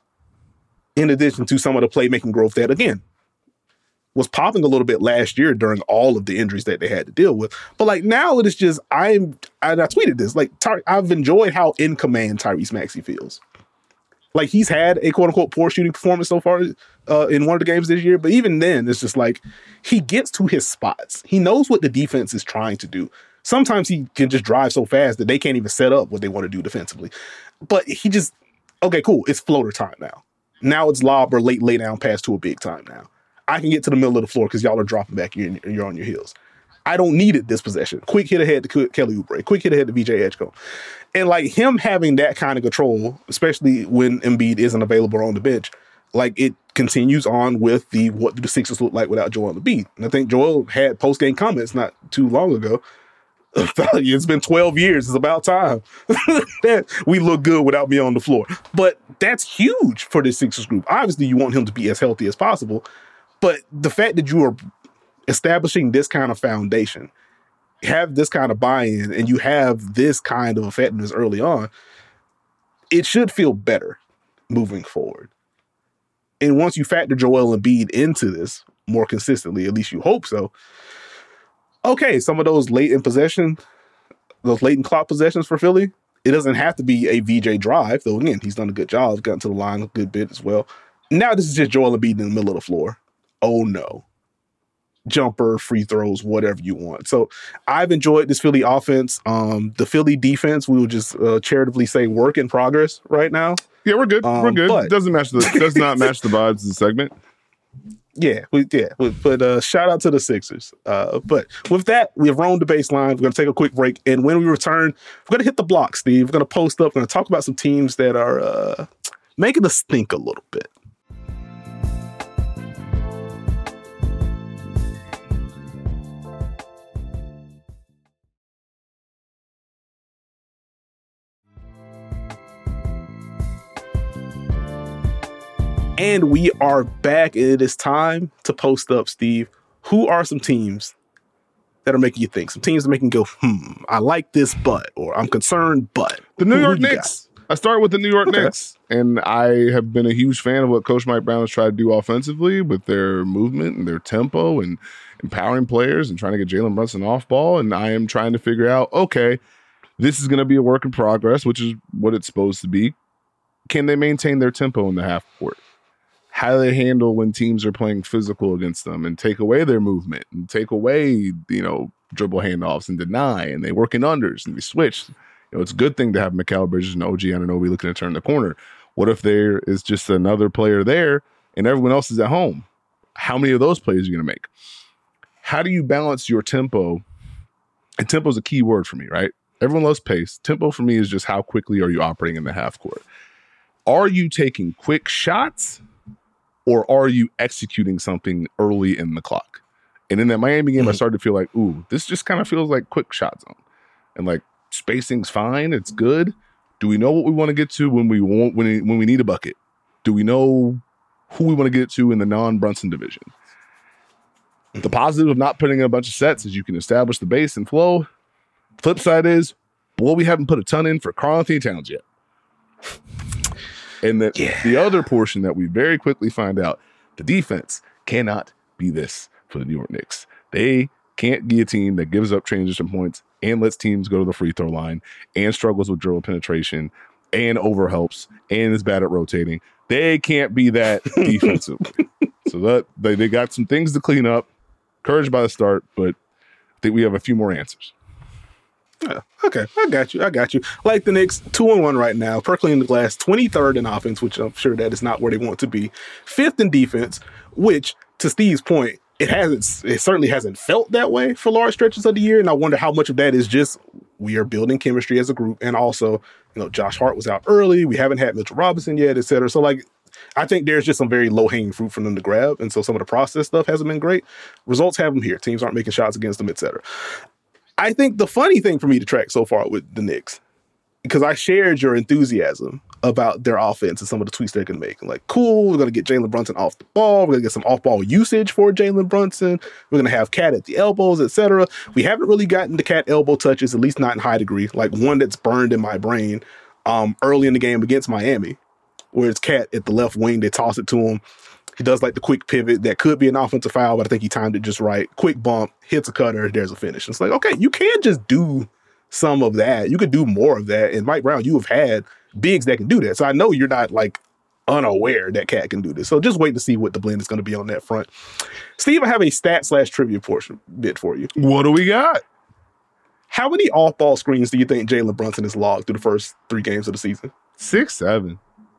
In addition to some of the playmaking growth that, again, was popping a little bit last year during all of the injuries that they had to deal with. But like, now it is just, I tweeted this, like, I've enjoyed how in command Tyrese Maxey feels. Like, he's had a quote unquote poor shooting performance so far in one of the games this year. But even then, it's just like, he gets to his spots. He knows what the defense is trying to do. Sometimes he can just drive so fast that they can't even set up what they want to do defensively. But he just, okay, cool. It's floater time now. Now it's lob or late lay down pass to a big time now. I can get to the middle of the floor because y'all are dropping back. You're on your heels. I don't need it this possession. Quick hit ahead to Kelly Oubre. Quick hit ahead to VJ Edgecombe. And like, him having that kind of control, especially when Embiid isn't available on the bench, like, it continues on with the what do the Sixers look like without Joel Embiid. And I think Joel had post-game comments not too long ago. It's been 12 years. It's about time that we look good without me on the floor. But that's huge for this Sixers group. Obviously, you want him to be as healthy as possible. But the fact that you are establishing this kind of foundation have this kind of buy-in and you have this kind of effectiveness early on, it should feel better moving forward. And once you factor Joel Embiid into this more consistently, at least you hope so, okay, some of those late in clock possessions for Philly, it doesn't have to be a VJ drive, though again, he's done a good job, gotten to the line a good bit as well. Now this is just Joel Embiid in the middle of the floor. Oh no. Jumper, free throws, whatever you want. So I've enjoyed this Philly offense. The Philly defense, we will just charitably say work in progress right now. Yeah, we're good. We're good. It does not match the vibes of the segment. But shout out to the Sixers. But with that, we have roamed the baseline. We're going to take a quick break. And when we return, we're going to hit the block, Steve. We're going to post up. We're going to talk about some teams that are making us think a little bit. And we are back, and it is time to post up, Steve. Who are some teams that are making you think? Some teams that make you go, I like this, but, or I'm concerned, but. The New York Knicks. I start with the New York Knicks, and I have been a huge fan of what Coach Mike Brown has tried to do offensively with their movement and their tempo and empowering players and trying to get Jalen Brunson off ball. And I am trying to figure out, okay, this is going to be a work in progress, which is what it's supposed to be. Can they maintain their tempo in the half court? How do they handle when teams are playing physical against them and take away their movement and take away, dribble handoffs and deny, and they work in unders and they switch. It's a good thing to have Mikal Bridges and OG Anunoby looking to turn the corner. What if there is just another player there and everyone else is at home? How many of those plays are you going to make? How do you balance your tempo? And tempo is a key word for me, right? Everyone loves pace. Tempo for me is just how quickly are you operating in the half court? Are you taking quick shots? Or are you executing something early in the clock? And in that Miami game, I started to feel like, this just kind of feels like quick shot zone. And like spacing's fine, it's good. Do we know what we want to get to when we need a bucket? Do we know who we want to get to in the non-Brunson division? The positive of not putting in a bunch of sets is you can establish the base and flow. Flip side is, we haven't put a ton in for Karl-Anthony Towns yet. And the other portion that we very quickly find out, the defense cannot be this for the New York Knicks. They can't be a team that gives up transition points and lets teams go to the free throw line and struggles with dribble penetration and overhelps and is bad at rotating. They can't be that defensively. So that they got some things to clean up. Encouraged by the start, but I think we have a few more answers. Yeah, okay, I got you. Like the Knicks, 2-1 right now, percolating the glass, 23rd in offense, which I'm sure that is not where they want to be. 5th in defense, which, to Steve's point, it certainly hasn't felt that way for large stretches of the year. And I wonder how much of that is just we are building chemistry as a group. And also, Josh Hart was out early. We haven't had Mitchell Robinson yet, et cetera. So I think there's just some very low-hanging fruit for them to grab. And so some of the process stuff hasn't been great. Results have them here. Teams aren't making shots against them, et cetera. I think the funny thing for me to track so far with the Knicks, because I shared your enthusiasm about their offense and some of the tweets they're going to make. Like, cool, we're going to get Jalen Brunson off the ball. We're going to get some off-ball usage for Jalen Brunson. We're going to have Cat at the elbows, et cetera. We haven't really gotten the Cat elbow touches, at least not in high degree, like one that's burned in my brain early in the game against Miami, where it's Cat at the left wing. They toss it to him. He does like the quick pivot that could be an offensive foul, but I think he timed it just right. Quick bump, hits a cutter, there's a finish. It's like, okay, you can't just do some of that. You could do more of that. And Mike Brown, you have had bigs that can do that. So I know you're not unaware that Cat can do this. So just wait to see what the blend is going to be on that front. Steve, I have a stat/trivia portion bit for you. What do we got? How many off-ball screens do you think Jalen Brunson has logged through the first 3 games of the season? 6, 7.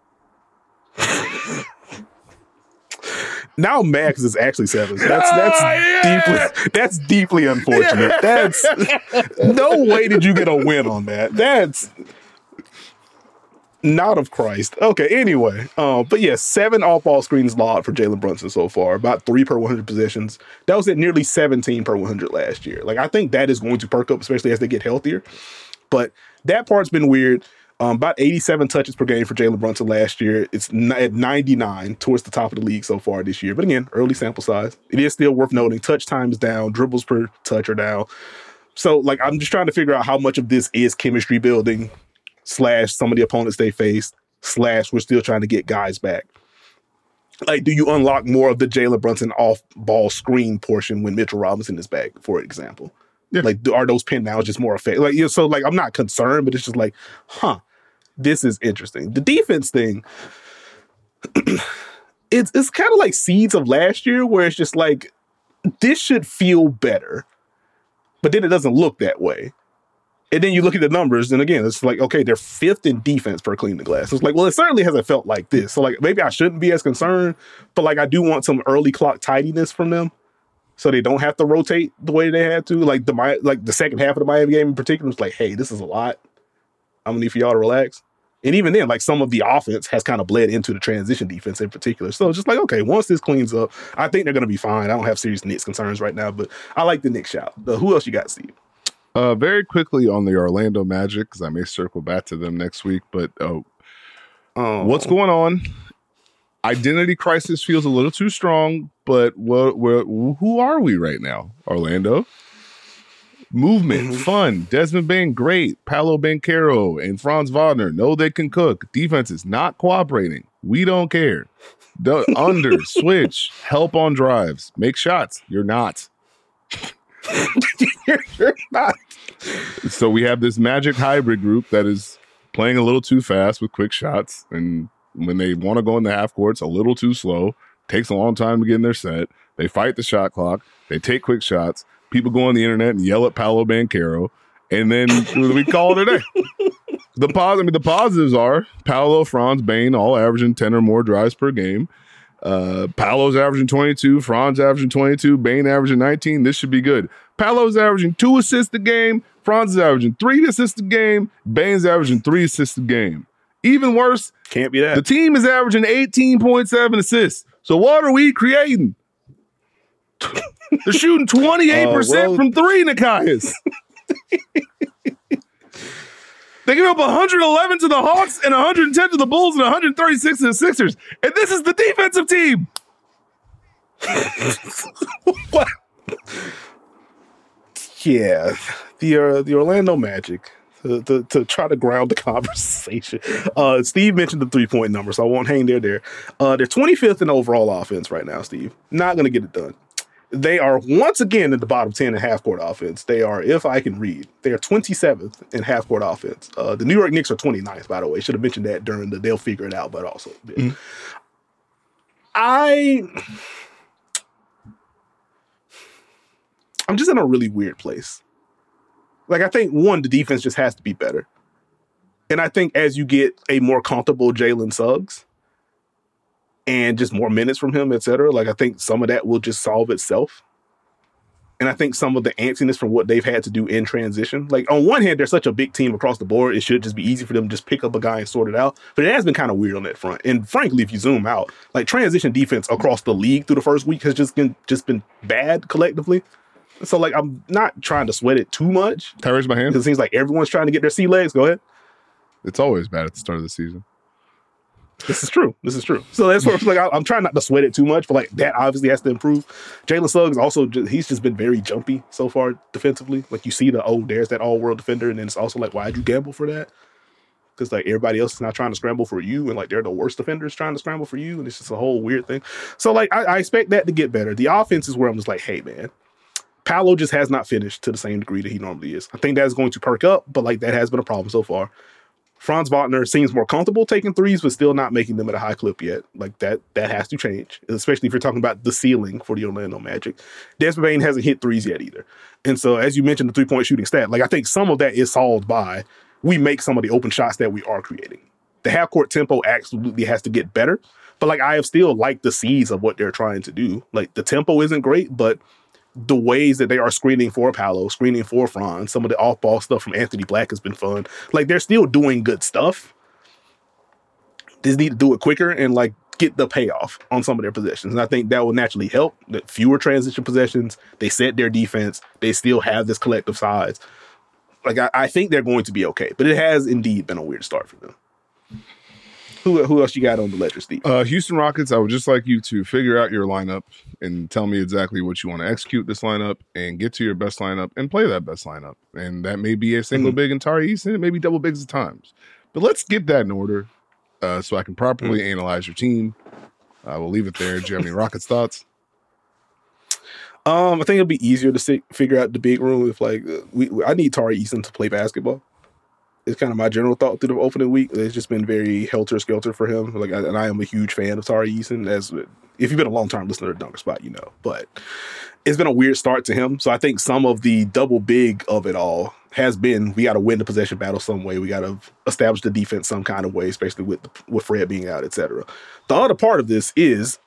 Now Max is actually 7. That's deeply unfortunate. Yeah. That's no way did you get a win on that. That's not of Christ. Okay, anyway. But yeah, 7 off-ball screens logged for Jalen Brunson so far, about 3 per 100 possessions. That was at nearly 17 per 100 last year. I think that is going to perk up, especially as they get healthier. But that part's been weird. About 87 touches per game for Jalen Brunson last year. It's at 99, towards the top of the league so far this year. But again, early sample size. It is still worth noting. Touch time is down. Dribbles per touch are down. So, like, I'm just trying to figure out how much of this is chemistry building / some of the opponents they faced / we're still trying to get guys back. Like, do you unlock more of the Jalen Brunson off-ball screen portion when Mitchell Robinson is back, for example? Yeah. Like, are those pin downs just more effective? Like, so, like, I'm not concerned, but it's just like, this is interesting. The defense thing, it's kind of like seeds of last year, where it's just like, this should feel better, but then it doesn't look that way. And then you look at the numbers, and again, it's like, okay, they're 5th in defense per clean the glass. It's like, well, it certainly hasn't felt like this. So, like, maybe I shouldn't be as concerned, but, like, I do want some early clock tidiness from them so they don't have to rotate the way they had to. Like, the second half of the Miami game in particular was like, hey, this is a lot. I'm going to need for y'all to relax. And even then, like, some of the offense has kind of bled into the transition defense in particular. So it's just like, okay, once this cleans up, I think they're going to be fine. I don't have serious Knicks concerns right now, but I like the Knicks shout. Who else you got, Steve? Very quickly on the Orlando Magic, because I may circle back to them next week, but what's going on? Identity crisis feels a little too strong, but who are we right now? Orlando? Movement, fun, Desmond Bain, great, Paolo Banchero and Franz Wagner know they can cook. Defense is not cooperating. We don't care. Under, switch, help on drives, make shots. You're not. You're not. So we have this Magic hybrid group that is playing a little too fast with quick shots, and when they want to go in the half courts, a little too slow. Takes a long time to get in their set. They fight the shot clock. They take quick shots. People go on the internet and yell at Paolo Banchero, and then we call it a day. The positives are Paolo, Franz, Bain all averaging 10 or more drives per game. Paolo's averaging 22, Franz averaging 22, Bain averaging 19. This should be good. Paolo's averaging 2 assists a game. Franz is averaging 3 assists a game. Bain's averaging 3 assists a game. Even worse, can't be that. The team is averaging 18.7 assists. So what are we creating? They're shooting 28% from 3, Nekias. They give up 111 to the Hawks and 110 to the Bulls and 136 to the Sixers. And this is the defensive team. What? Yeah, the Orlando Magic, to try to ground the conversation. Steve mentioned the 3-point number, so I won't hang there. They're 25th in overall offense right now, Steve. Not going to get it done. They are once again in the bottom 10 in half-court offense. They are, if I can read, they are 27th in half-court offense. The New York Knicks are 29th, by the way. Should have mentioned that during the they'll figure it out, but also. Yeah. I'm just in a really weird place. Like, I think, one, the defense just has to be better. And I think as you get a more comfortable Jalen Suggs and just more minutes from him, et cetera, like, I think some of that will just solve itself. And I think some of the antsiness from what they've had to do in transition, like, on one hand, they're such a big team across the board, it should just be easy for them to just pick up a guy and sort it out. But it has been kind of weird on that front. And frankly, if you zoom out, like, transition defense across the league through the first week has just been bad collectively. So, like, I'm not trying to sweat it too much. Can I raise my hand? Because it seems like everyone's trying to get their sea legs. Go ahead. It's always bad at the start of the season. This is true. So that's what like I'm trying not to sweat it too much, but like that obviously has to improve. Jalen Suggs also, he's just been very jumpy so far defensively. Like, you see there's that all-world defender, and then it's also like, why'd you gamble for that? Because like everybody else is not trying to scramble for you, and like they're the worst defenders trying to scramble for you, and it's just a whole weird thing. So like I expect that to get better. The offense is where I'm just like, hey man, Paolo just has not finished to the same degree that he normally is. I think that's going to perk up, but like that has been a problem so far. Franz Wagner seems more comfortable taking threes, but still not making them at a high clip yet. Like that has to change, especially if you're talking about the ceiling for the Orlando Magic. Desmond Bain hasn't hit threes yet either. And so, as you mentioned, the 3-point shooting stat, like I think some of that is solved by we make some of the open shots that we are creating. The half-court tempo absolutely has to get better, but like I have still liked the seeds of what they're trying to do. Like the tempo isn't great, but the ways that they are screening for Paolo, screening for Franz, some of the off-ball stuff from Anthony Black has been fun. Like, they're still doing good stuff. They just need to do it quicker and, like, get the payoff on some of their possessions. And I think that will naturally help. That fewer transition possessions, they set their defense, they still have this collective size. Like, I think they're going to be okay. But it has indeed been a weird start for them. Who else you got on the ledger, Steve? Houston Rockets, I would just like you to figure out your lineup and tell me exactly what you want to execute this lineup and get to your best lineup and play that best lineup. And that may be a single big and Tari Eason, it may be double bigs at times. But let's get that in order so I can properly analyze your team. We'll leave it there. Do you have any Rockets thoughts? I think it'll be easier to figure out the big room if I need Tari Eason to play basketball. It's kind of my general thought through the opening week. It's just been very helter-skelter for him. And I am a huge fan of Tari Eason. If you've been a long-time listener to Dunker Spot, you know. But it's been a weird start to him. So I think some of the double big of it all has been we got to win the possession battle some way. We got to establish the defense some kind of way, especially with Fred being out, etc. The other part of this is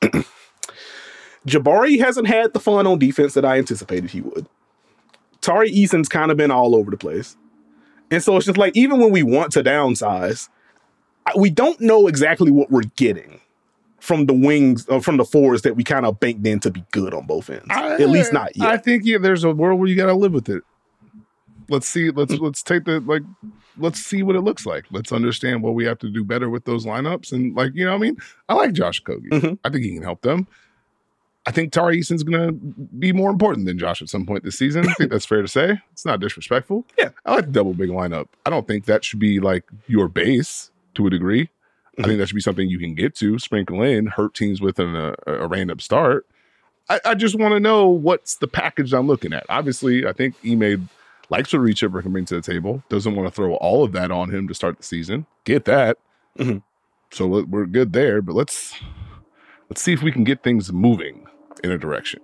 Jabari hasn't had the fun on defense that I anticipated he would. Tari Eason's kind of been all over the place. And so it's just like, even when we want to downsize, we don't know exactly what we're getting from the wings, from the fours that we kind of banked in to be good on both ends. At least not yet. I think there's a world where you got to live with it. Let's see. Let's take let's see what it looks like. Let's understand what we have to do better with those lineups. And I like Josh Okogie. I think he can help them. I think Tari Eason's going to be more important than Josh at some point this season. I think that's fair to say. It's not disrespectful. Yeah. I like the double big lineup. I don't think that should be like your base to a degree. I think that should be something you can get to, sprinkle in, hurt teams with a random start. I just want to know what's the package I'm looking at. Obviously, I think Ime likes what Reed Shipper can bring to the table. Doesn't want to throw all of that on him to start the season. Get that. So we're good there. But let's see if we can get things moving in a direction.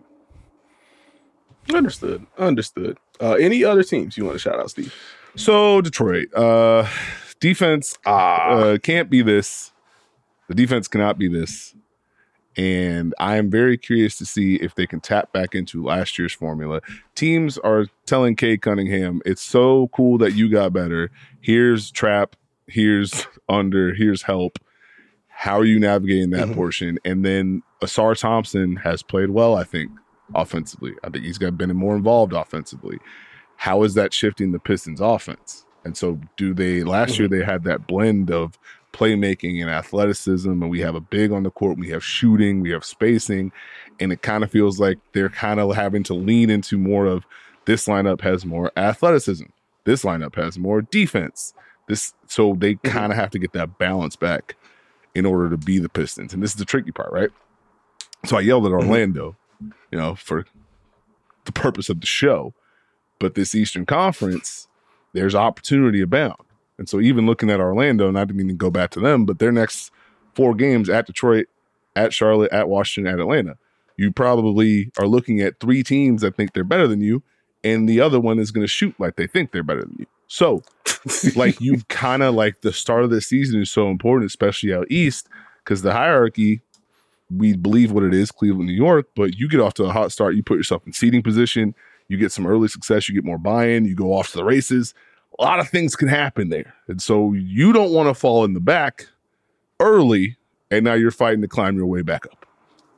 Understood. Any other teams you want to shout out, Steve? So Detroit, defense can't be this. The defense cannot be this. And I am very curious to see if they can tap back into last year's formula. Teams are telling Cade Cunningham, it's so cool that you got better. Here's trap, here's under, here's help. How are you navigating that portion? And then Asar Thompson has played well, I think, offensively. I think he's been more involved offensively. How is that shifting the Pistons' offense? And so last year they had that blend of playmaking and athleticism, and we have a big on the court, we have shooting, we have spacing, and it kind of feels like they're kind of having to lean into more of this lineup has more athleticism. This lineup has more defense. So they kind of have to get that balance back in order to be the Pistons. And this is the tricky part, right? So I yelled at Orlando, for the purpose of the show. But this Eastern Conference, there's opportunity abound. And so even looking at Orlando, and I didn't even go back to them, but their next 4 games at Detroit, at Charlotte, at Washington, at Atlanta, you probably are looking at 3 teams that think they're better than you, and the other one is going to shoot like they think they're better than you. So, you kind of the start of the season is so important, especially out east, because the hierarchy, we believe what it is, Cleveland, New York, but you get off to a hot start, you put yourself in seeding position, you get some early success, you get more buy-in, you go off to the races. A lot of things can happen there. And so you don't want to fall in the back early, and now you're fighting to climb your way back up.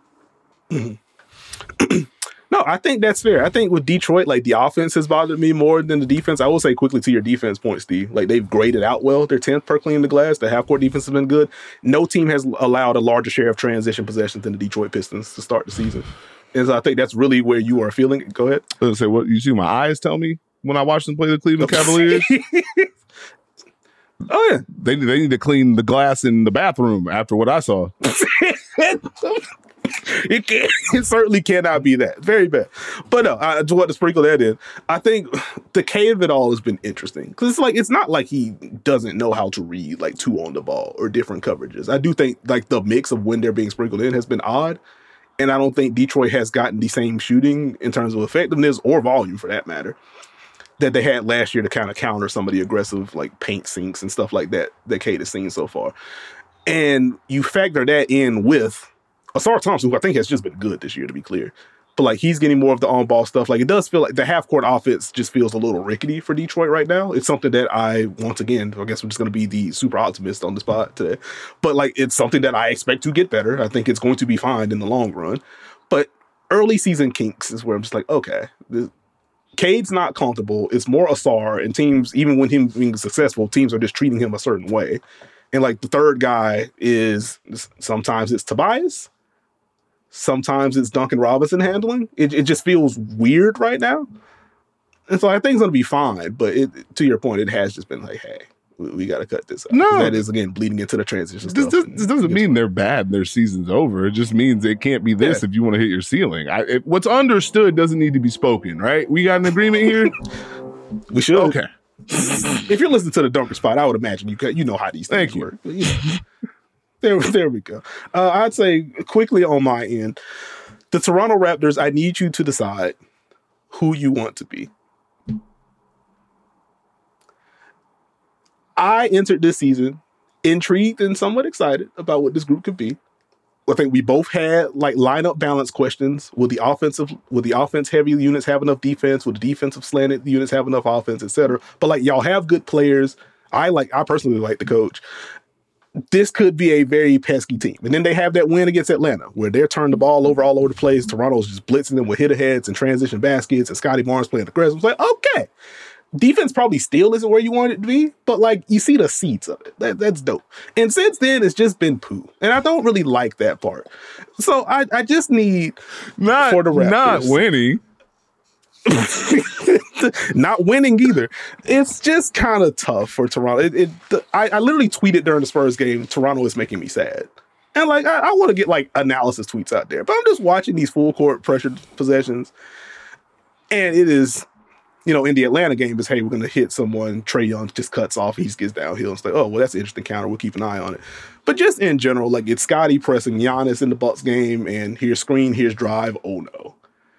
No, I think that's fair. I think with Detroit, the offense has bothered me more than the defense. I will say quickly to your defense point, Steve, they've graded out well. They're 10th per clean the glass. The half-court defense has been good. No team has allowed a larger share of transition possessions than the Detroit Pistons to start the season. And so I think that's really where you are feeling it. Go ahead. Say what you see my eyes tell me when I watch them play the Cleveland Cavaliers. Oh, yeah. They need to clean the glass in the bathroom after what I saw. It certainly cannot be that. Very bad. But no, I just want to sprinkle that in. I think the K of it all has been interesting. Because it's not like he doesn't know how to read 2 on the ball or different coverages. I do think the mix of when they're being sprinkled in has been odd. And I don't think Detroit has gotten the same shooting in terms of effectiveness or volume for that matter that they had last year to kind of counter some of the aggressive paint sinks and stuff like that Cade has seen so far. And you factor that in with Asar Thompson, who I think has just been good this year, to be clear. But he's getting more of the on-ball stuff. It does feel like the half-court offense just feels a little rickety for Detroit right now. It's something that once again, I guess we're just going to be the super optimist on the spot today. But it's something that I expect to get better. I think it's going to be fine in the long run. But early season kinks is where I'm just okay, Cade's not comfortable. It's more Asar, and teams, even when him being successful, teams are just treating him a certain way. And like the third guy is sometimes it's Tobias, sometimes it's Duncan Robinson handling. It just feels weird right now. And so I think it's going to be fine. But to your point, it has just been like, hey, we got to cut this out. No. That is, again, bleeding into the transition This stuff. doesn't mean they're bad. Their season's over. It just means it can't be this if you want to hit your ceiling. What's understood doesn't need to be spoken, right? We got an agreement here? We should. Okay. If you're listening to the Dunker Spot, I would imagine you know how these things work. But, there we go. I'd say quickly on my end, the Toronto Raptors, I need you to decide who you want to be. I entered this season intrigued and somewhat excited about what this group could be. I think we both had like lineup balance questions. Will the offense heavy units have enough defense? Will the defensive slanted units have enough offense, etc.? But like y'all have good players. I personally like the coach. This could be a very pesky team. And then they have that win against Atlanta where they're turning the ball over all over the place. Toronto's just blitzing them with hit-aheads and transition baskets and Scotty Barnes playing aggressive. It's like, okay. Defense probably still isn't where you want it to be, but like you see the seeds of it. That's dope. And since then, it's just been poo. And I don't really like that part. So I just need for the Raptors. Not winning. Not winning either. It's just kind of tough for Toronto. I literally tweeted during the Spurs game, Toronto is making me sad. And like I want to get like analysis tweets out there, but I'm just watching these full court pressure possessions, and it is. In the Atlanta game, is hey, we're going to hit someone. Trae Young just cuts off. He just gets downhill. It's like, oh, well, that's an interesting counter. We'll keep an eye on it. But just in general, like it's Scotty pressing Giannis in the Bucks game, and here's screen, here's drive. Oh no.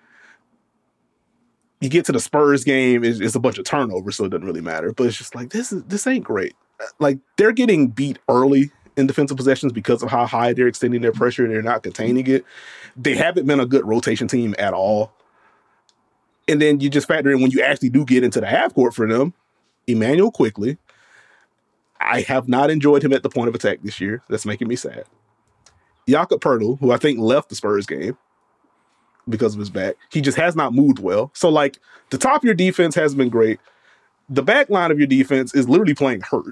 You get to the Spurs game, it's a bunch of turnovers, so it doesn't really matter. But it's just like this ain't great. Like they're getting beat early in defensive possessions because of how high they're extending their pressure and they're not containing it. They haven't been a good rotation team at all. And then you just factor in when you actually do get into the half court for them, Emmanuel Quickley. I have not enjoyed him at the point of attack this year. That's making me sad. Jakob Poeltl, who I think left the Spurs game because of his back, he just has not moved well. So like the top of your defense has been great. The back line of your defense is literally playing hurt.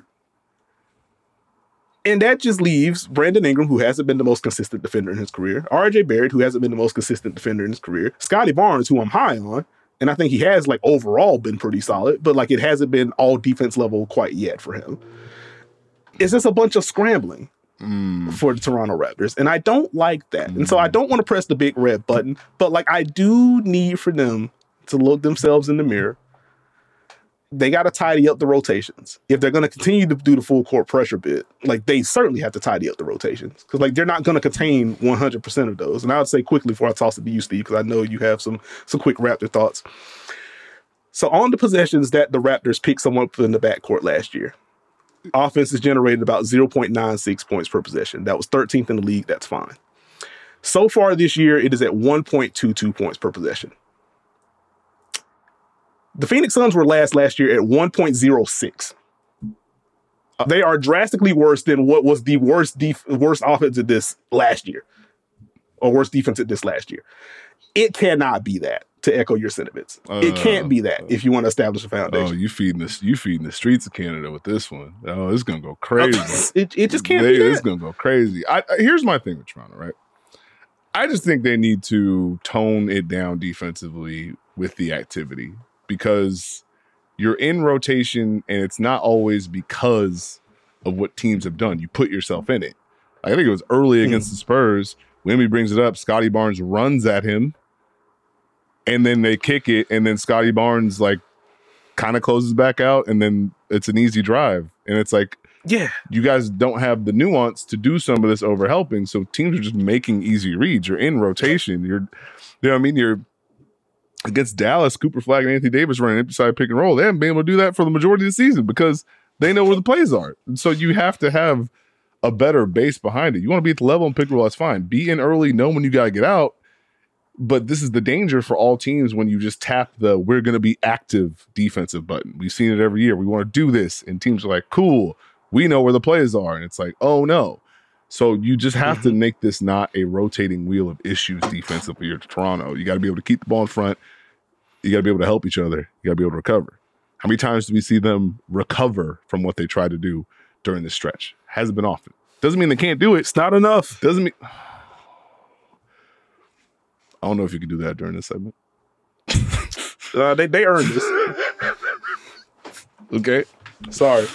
And that just leaves Brandon Ingram, who hasn't been the most consistent defender in his career, RJ Barrett, who hasn't been the most consistent defender in his career, Scotty Barnes, who I'm high on, and I think he has like overall been pretty solid, but like it hasn't been all defense level quite yet for him. It's just a bunch of scrambling for the Toronto Raptors, and I don't like that. And so I don't want to press the big red button, but like I do need for them to look themselves in the mirror. They got to tidy up the rotations. If they're going to continue to do the full court pressure bit, like they certainly have to tidy up the rotations because like they're not going to contain 100% of those. And I would say quickly before I toss it to you, Steve, because I know you have some quick Raptor thoughts. So on the possessions that the Raptors picked someone up in the backcourt last year, offense has generated about 0.96 points per possession. That was 13th in the league. That's fine. So far this year, it is at 1.22 points per possession. The Phoenix Suns were last year at 1.06. They are drastically worse than what was the worst offense at this last year, or worst defense at this last year. It cannot be that, to echo your sentiments. It can't be that if you want to establish a foundation. Oh, you feeding the streets of Canada with this one. Oh, it's gonna go crazy. It just can't be that. It's gonna go crazy. Here's my thing with Toronto, right? I just think they need to tone it down defensively with the activity. Because you're in rotation and it's not always because of what teams have done. You put yourself in it. I think it was early against the Spurs. Wemby brings it up. Scotty Barnes runs at him. And then they kick it. And then Scotty Barnes like kind of closes back out. And then it's an easy drive. And it's like, yeah, you guys don't have the nuance to do some of this over helping. So teams are just making easy reads. You're in rotation. You're against Dallas, Cooper Flag and Anthony Davis running empty side pick and roll. They haven't been able to do that for the majority of the season because they know where the plays are. And so you have to have a better base behind it. You want to be at the level and pick and roll, that's fine. Be in early, know when you got to get out. But this is the danger for all teams when you just tap the we're going to be active defensive button. We've seen it every year. We want to do this. And teams are like, cool, we know where the plays are. And it's like, oh no. So you just have to make this not a rotating wheel of issues defensively for Toronto. You got to be able to keep the ball in front. You got to be able to help each other. You got to be able to recover. How many times do we see them recover from what they try to do during this stretch. Hasn't been often. Doesn't mean they can't do it. It's not enough. Doesn't mean. I don't know if you can do that during this segment. They earned this. Okay. Sorry.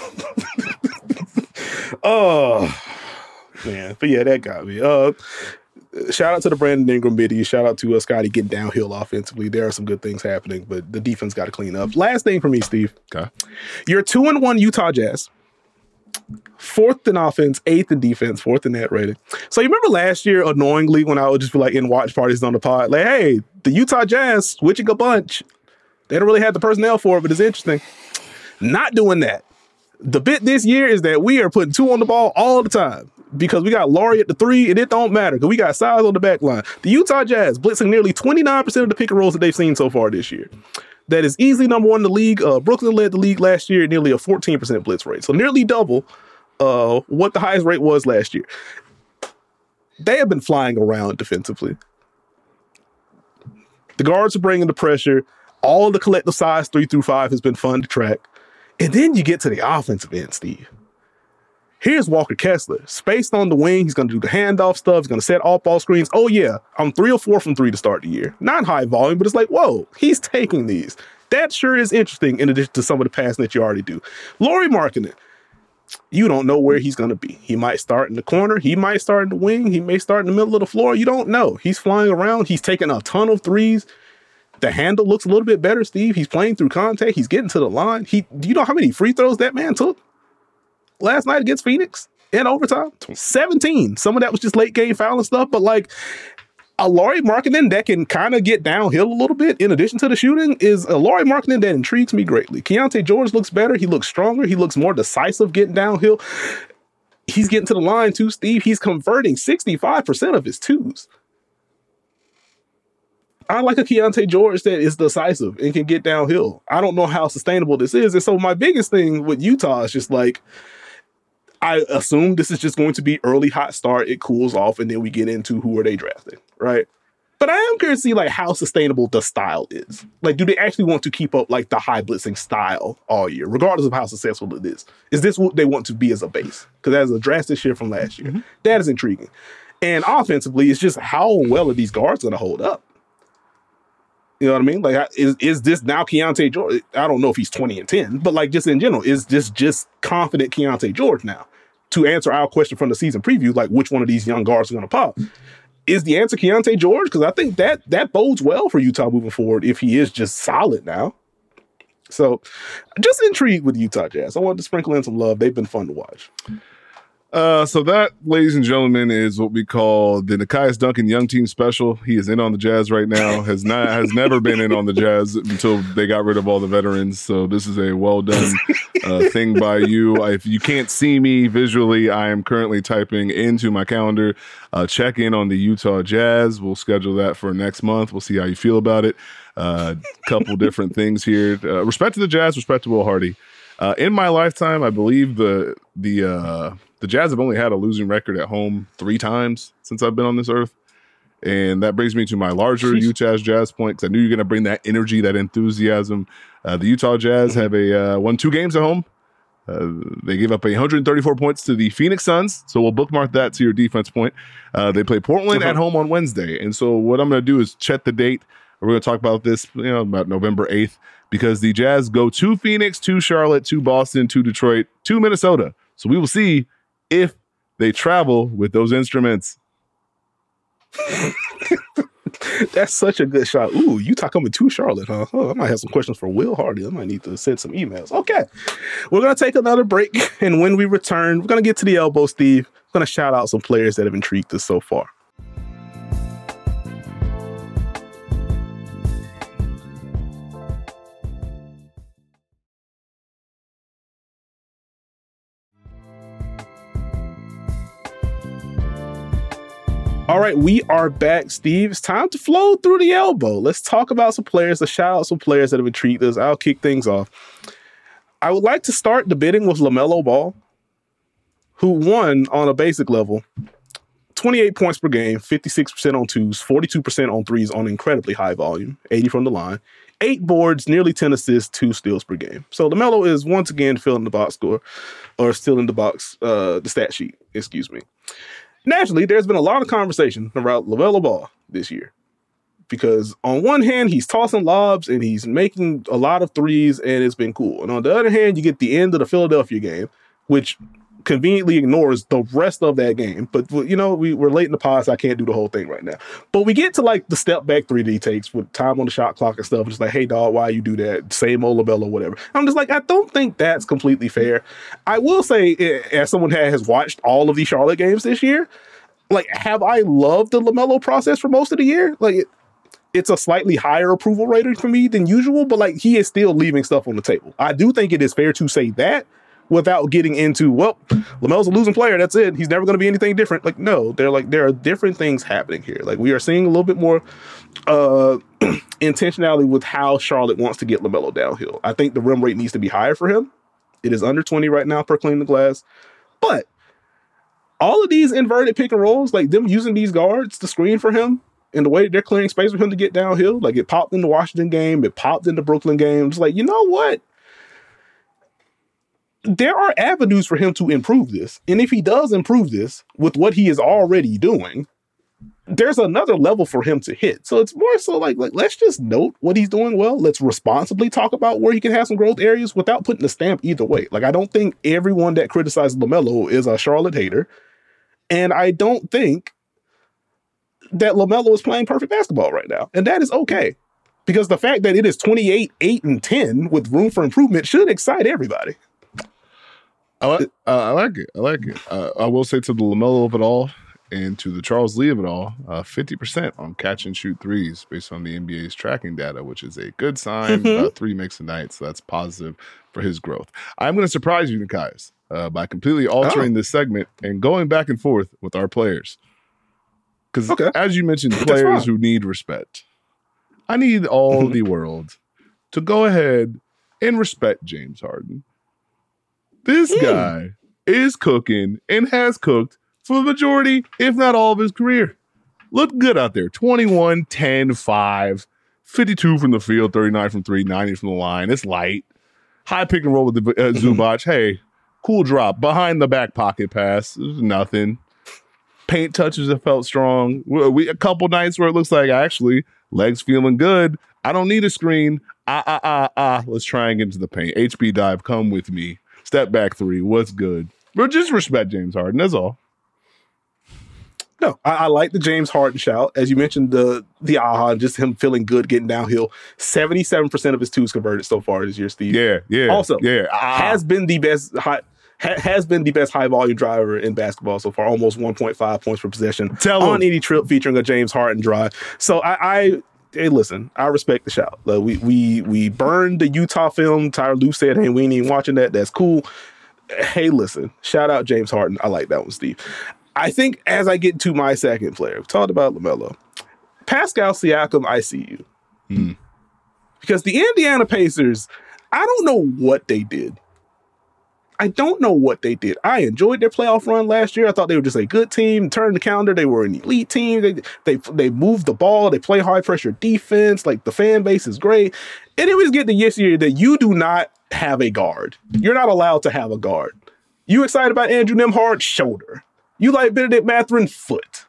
Oh, man. But yeah, that got me. Shout out to the Brandon Ingram biddy. Shout out to Scotty getting downhill offensively. There are some good things happening, but the defense got to clean up. Last thing for me, Steve. Okay. You're 2-1 Utah Jazz. 4th in offense, 8th in defense, 4th in net rating. So you remember last year, annoyingly, when I would just be like in watch parties on the pod, like, hey, the Utah Jazz switching a bunch. They don't really have the personnel for it, but it's interesting. Not doing that. The bit this year is that we are putting 2 on the ball all the time because we got Laurie at the 3 and it don't matter because we got size on the back line. The Utah Jazz blitzing nearly 29% of the pick and rolls that they've seen so far this year. That is easily number 1 in the league. Brooklyn led the league last year at nearly a 14% blitz rate. So nearly double what the highest rate was last year. They have been flying around defensively. The guards are bringing the pressure. All of the collective size 3 through 5 has been fun to track. And then you get to the offensive end, Steve. Here's Walker Kessler. Spaced on the wing. He's going to do the handoff stuff. He's going to set off ball screens. Oh, yeah. I'm 3 or 4 from 3 to start the year. Not high volume, but it's like, whoa, he's taking these. That sure is interesting in addition to some of the passing that you already do. Lauri Markkanen. You don't know where he's going to be. He might start in the corner. He might start in the wing. He may start in the middle of the floor. You don't know. He's flying around. He's taking a ton of threes. The handle looks a little bit better, Steve. He's playing through contact. He's getting to the line. Do you know how many free throws that man took last night against Phoenix in overtime? 17. Some of that was just late game foul and stuff, but like a Lauri Markkanen that can kind of get downhill a little bit in addition to the shooting is a Lauri Markkanen that intrigues me greatly. Keontae George looks better. He looks stronger. He looks more decisive getting downhill. He's getting to the line too, Steve. He's converting 65% of his twos. I like a Keontae George that is decisive and can get downhill. I don't know how sustainable this is. And so my biggest thing with Utah is just like, I assume this is just going to be early hot start. It cools off and then we get into who are they drafting, right? But I am curious to see like how sustainable the style is. Like, do they actually want to keep up like the high blitzing style all year, regardless of how successful it is? Is this what they want to be as a base? Because that is a drastic shift from last year. Mm-hmm. That is intriguing. And offensively, it's just how well are these guards going to hold up? You know what I mean? Like, is this now Keontae George? I don't know if he's 20 and 10, but like just in general, is this just confident Keontae George now? To answer our question from the season preview, like which one of these young guards are going to pop? Is the answer Keontae George? Because I think that bodes well for Utah moving forward if he is just solid now. So just intrigued with the Utah Jazz. I wanted to sprinkle in some love. They've been fun to watch. So that, ladies and gentlemen, is what we call the Nekias Duncan Young Team Special. He is in on the Jazz right now. Has never been in on the Jazz until they got rid of all the veterans. So this is a well done thing by you. If you can't see me visually, I am currently typing into my calendar. Check in on the Utah Jazz. We'll schedule that for next month. We'll see how you feel about it. Couple different things here. Respect to the Jazz. Respect to Will Hardy. In my lifetime, I believe the Jazz have only had a losing record at home 3 times since I've been on this earth. And that brings me to my larger Utah Jazz point, because I knew you're going to bring that energy, that enthusiasm. The Utah Jazz have won 2 games at home. They gave up 134 points to the Phoenix Suns, so we'll bookmark that to your defense point. They play Portland at home on Wednesday. And so what I'm going to do is check the date. We're going to talk about this about November 8th, because the Jazz go to Phoenix, to Charlotte, to Boston, to Detroit, to Minnesota. So we will see if they travel with those instruments. That's such a good shot. Ooh, Utah coming to Charlotte, huh? Oh, I might have some questions for Will Hardy. I might need to send some emails. Okay. We're going to take another break. And when we return, we're going to get to the elbow, Steve. We're going to shout out some players that have intrigued us so far. All right, we are back, Steve. It's time to flow through the elbow. Let's talk about some players. Let's shout out some players that have intrigued us. I'll kick things off. I would like to start the bidding with LaMelo Ball, who won on a basic level 28 points per game, 56% on twos, 42% on threes on incredibly high volume, 80 from the line, 8 boards, nearly 10 assists, 2 steals per game. So LaMelo is once again filling the box score, or still in the box, the stat sheet, excuse me. Naturally, there's been a lot of conversation about LaMelo Ball this year. Because on one hand, he's tossing lobs and he's making a lot of threes and it's been cool. And on the other hand, you get the end of the Philadelphia game, which conveniently ignores the rest of that game. But, you know, we're late in the pod, so I can't do the whole thing right now. But we get to, like, the step back three that he takes with time on the shot clock and stuff. It's like, hey, dog, why you do that? Same old LaMelo, whatever. I'm just like, I don't think that's completely fair. I will say, as someone that has watched all of these Charlotte games this year, like, have I loved the LaMelo process for most of the year? Like, it's a slightly higher approval rating for me than usual, but like he is still leaving stuff on the table. I do think it is fair to say that without getting into, well, LaMelo's a losing player. That's it. He's never going to be anything different. Like, no, there are different things happening here. Like we are seeing a little bit more intentionality with how Charlotte wants to get LaMelo downhill. I think the rim rate needs to be higher for him. It is under 20 right now per clean the glass. But all of these inverted pick and rolls, like them using these guards to screen for him, and the way they're clearing space for him to get downhill, like it popped in the Washington game, it popped in the Brooklyn game. It's like, you know what? There are avenues for him to improve this. And if he does improve this with what he is already doing, there's another level for him to hit. So it's more so like let's just note what he's doing well. Let's responsibly talk about where he can have some growth areas without putting a stamp either way. Like, I don't think everyone that criticizes LaMelo is a Charlotte hater. And I don't think that LaMelo is playing perfect basketball right now. And that is okay. Because the fact that it is 28, 8, and 10 with room for improvement should excite everybody. I like it. I like it. I will say to the LaMelo of it all and to the Charles Lee of it all, 50% on catch and shoot threes based on the NBA's tracking data, which is a good sign. 3 makes a night, so that's positive for his growth. I'm going to surprise you, Nekias, by completely altering this segment and going back and forth with our players. Because as you mentioned, players who need respect. I need all the world to go ahead and respect James Harden. This guy is cooking and has cooked for the majority, if not all of his career. Looked good out there. 21, 10, 5, 52 from the field, 39 from 3, 90 from the line. It's light. High pick and roll with the Zubac. Hey, cool drop. Behind the back pocket pass. Nothing. Paint touches that felt strong. A couple nights where it looks like actually legs feeling good. I don't need a screen. Let's try and get into the paint. HB dive, come with me. Step back 3. What's good? But just respect James Harden. That's all. No, I like the James Harden shout. As you mentioned, the just him feeling good, getting downhill. 77% of his twos converted so far this year, Steve. Yeah. Also, has been the best high volume driver in basketball so far. Almost 1.5 points per possession on any trip featuring a James Harden drive. So hey, listen, I respect the shout. We burned the Utah film. Tyler Lue said, hey, we ain't even watching that. That's cool. Hey, listen, shout out James Harden. I like that one, Steve. I think as I get to my second player, we talked about LaMelo. Pascal Siakam, I see you. Because the Indiana Pacers, I don't know what they did. I I enjoyed their playoff run last year. I thought they were just a good team. Turned the calendar. They were an elite team. They moved the ball. They play high pressure defense. Like, the fan base is great. And it was getting to this year that you do not have a guard. You're not allowed to have a guard. You excited about Andrew Nembhard? Shoulder. You like Benedict Mathurin? Foot.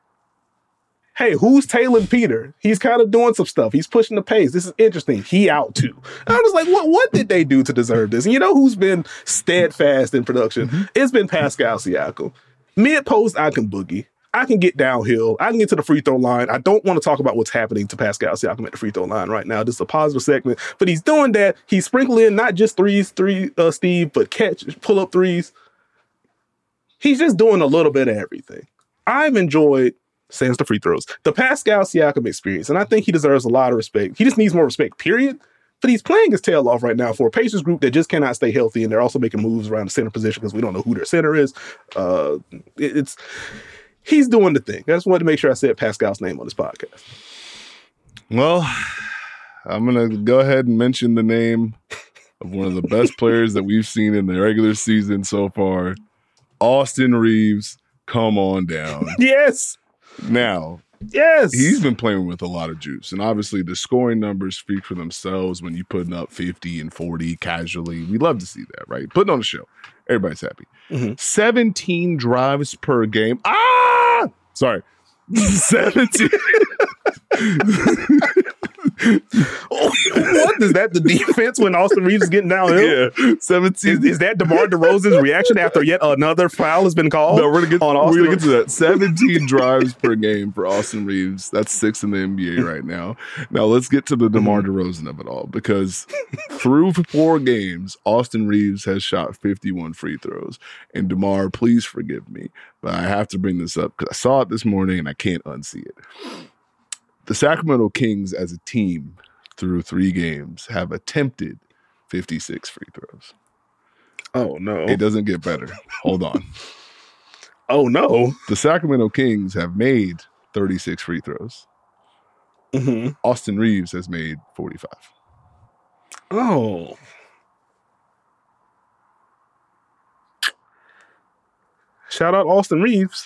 Hey, who's Taylor Peter? He's kind of doing some stuff. He's pushing the pace. This is interesting. He out too. And I'm just like, what did they do to deserve this? And you know who's been steadfast in production? It's been Pascal Siakam. Mid-post, I can boogie. I can get downhill. I can get to the free throw line. I don't want to talk about what's happening to Pascal Siakam at the free throw line right now. This is a positive segment. But he's doing that. He's sprinkling in not just threes, Steve, but pull-up threes. He's just doing a little bit of everything. I've enjoyed, sans the free throws, the Pascal Siakam experience, and I think he deserves a lot of respect. He just needs more respect, period. But he's playing his tail off right now for a Pacers group that just cannot stay healthy, and they're also making moves around the center position because we don't know who their center is. He's doing the thing. I just wanted to make sure I said Pascal's name on this podcast. Well, I'm going to go ahead and mention the name of one of the best players that we've seen in the regular season so far, Austin Reeves. come on down. Yes. Now, Yes. he's been playing with a lot of juice. And obviously, the scoring numbers speak for themselves when you're putting up 50 and 40 casually. We love to see that, right? Putting on a show. Everybody's happy. 17 drives per game. Sorry. 17. What is that? The defense when Austin Reeves is getting downhill? Yeah, 17. Is that DeMar DeRozan's reaction after yet another foul has been called? No, we're gonna get to that. 17 Mm-hmm. drives per game for Austin Reeves. That's 6th in the NBA right now. Now let's get to the DeMar DeRozan of it all, because through 4 games, Austin Reeves has shot 51 free throws. And DeMar, please forgive me, but I have to bring this up because I saw it this morning and I can't unsee it. The Sacramento Kings as a team through 3 games have attempted 56 free throws. Oh, no. It doesn't get better. Hold on. Oh, no. The Sacramento Kings have made 36 free throws. Austin Reeves has made 45. Oh. Shout out Austin Reeves.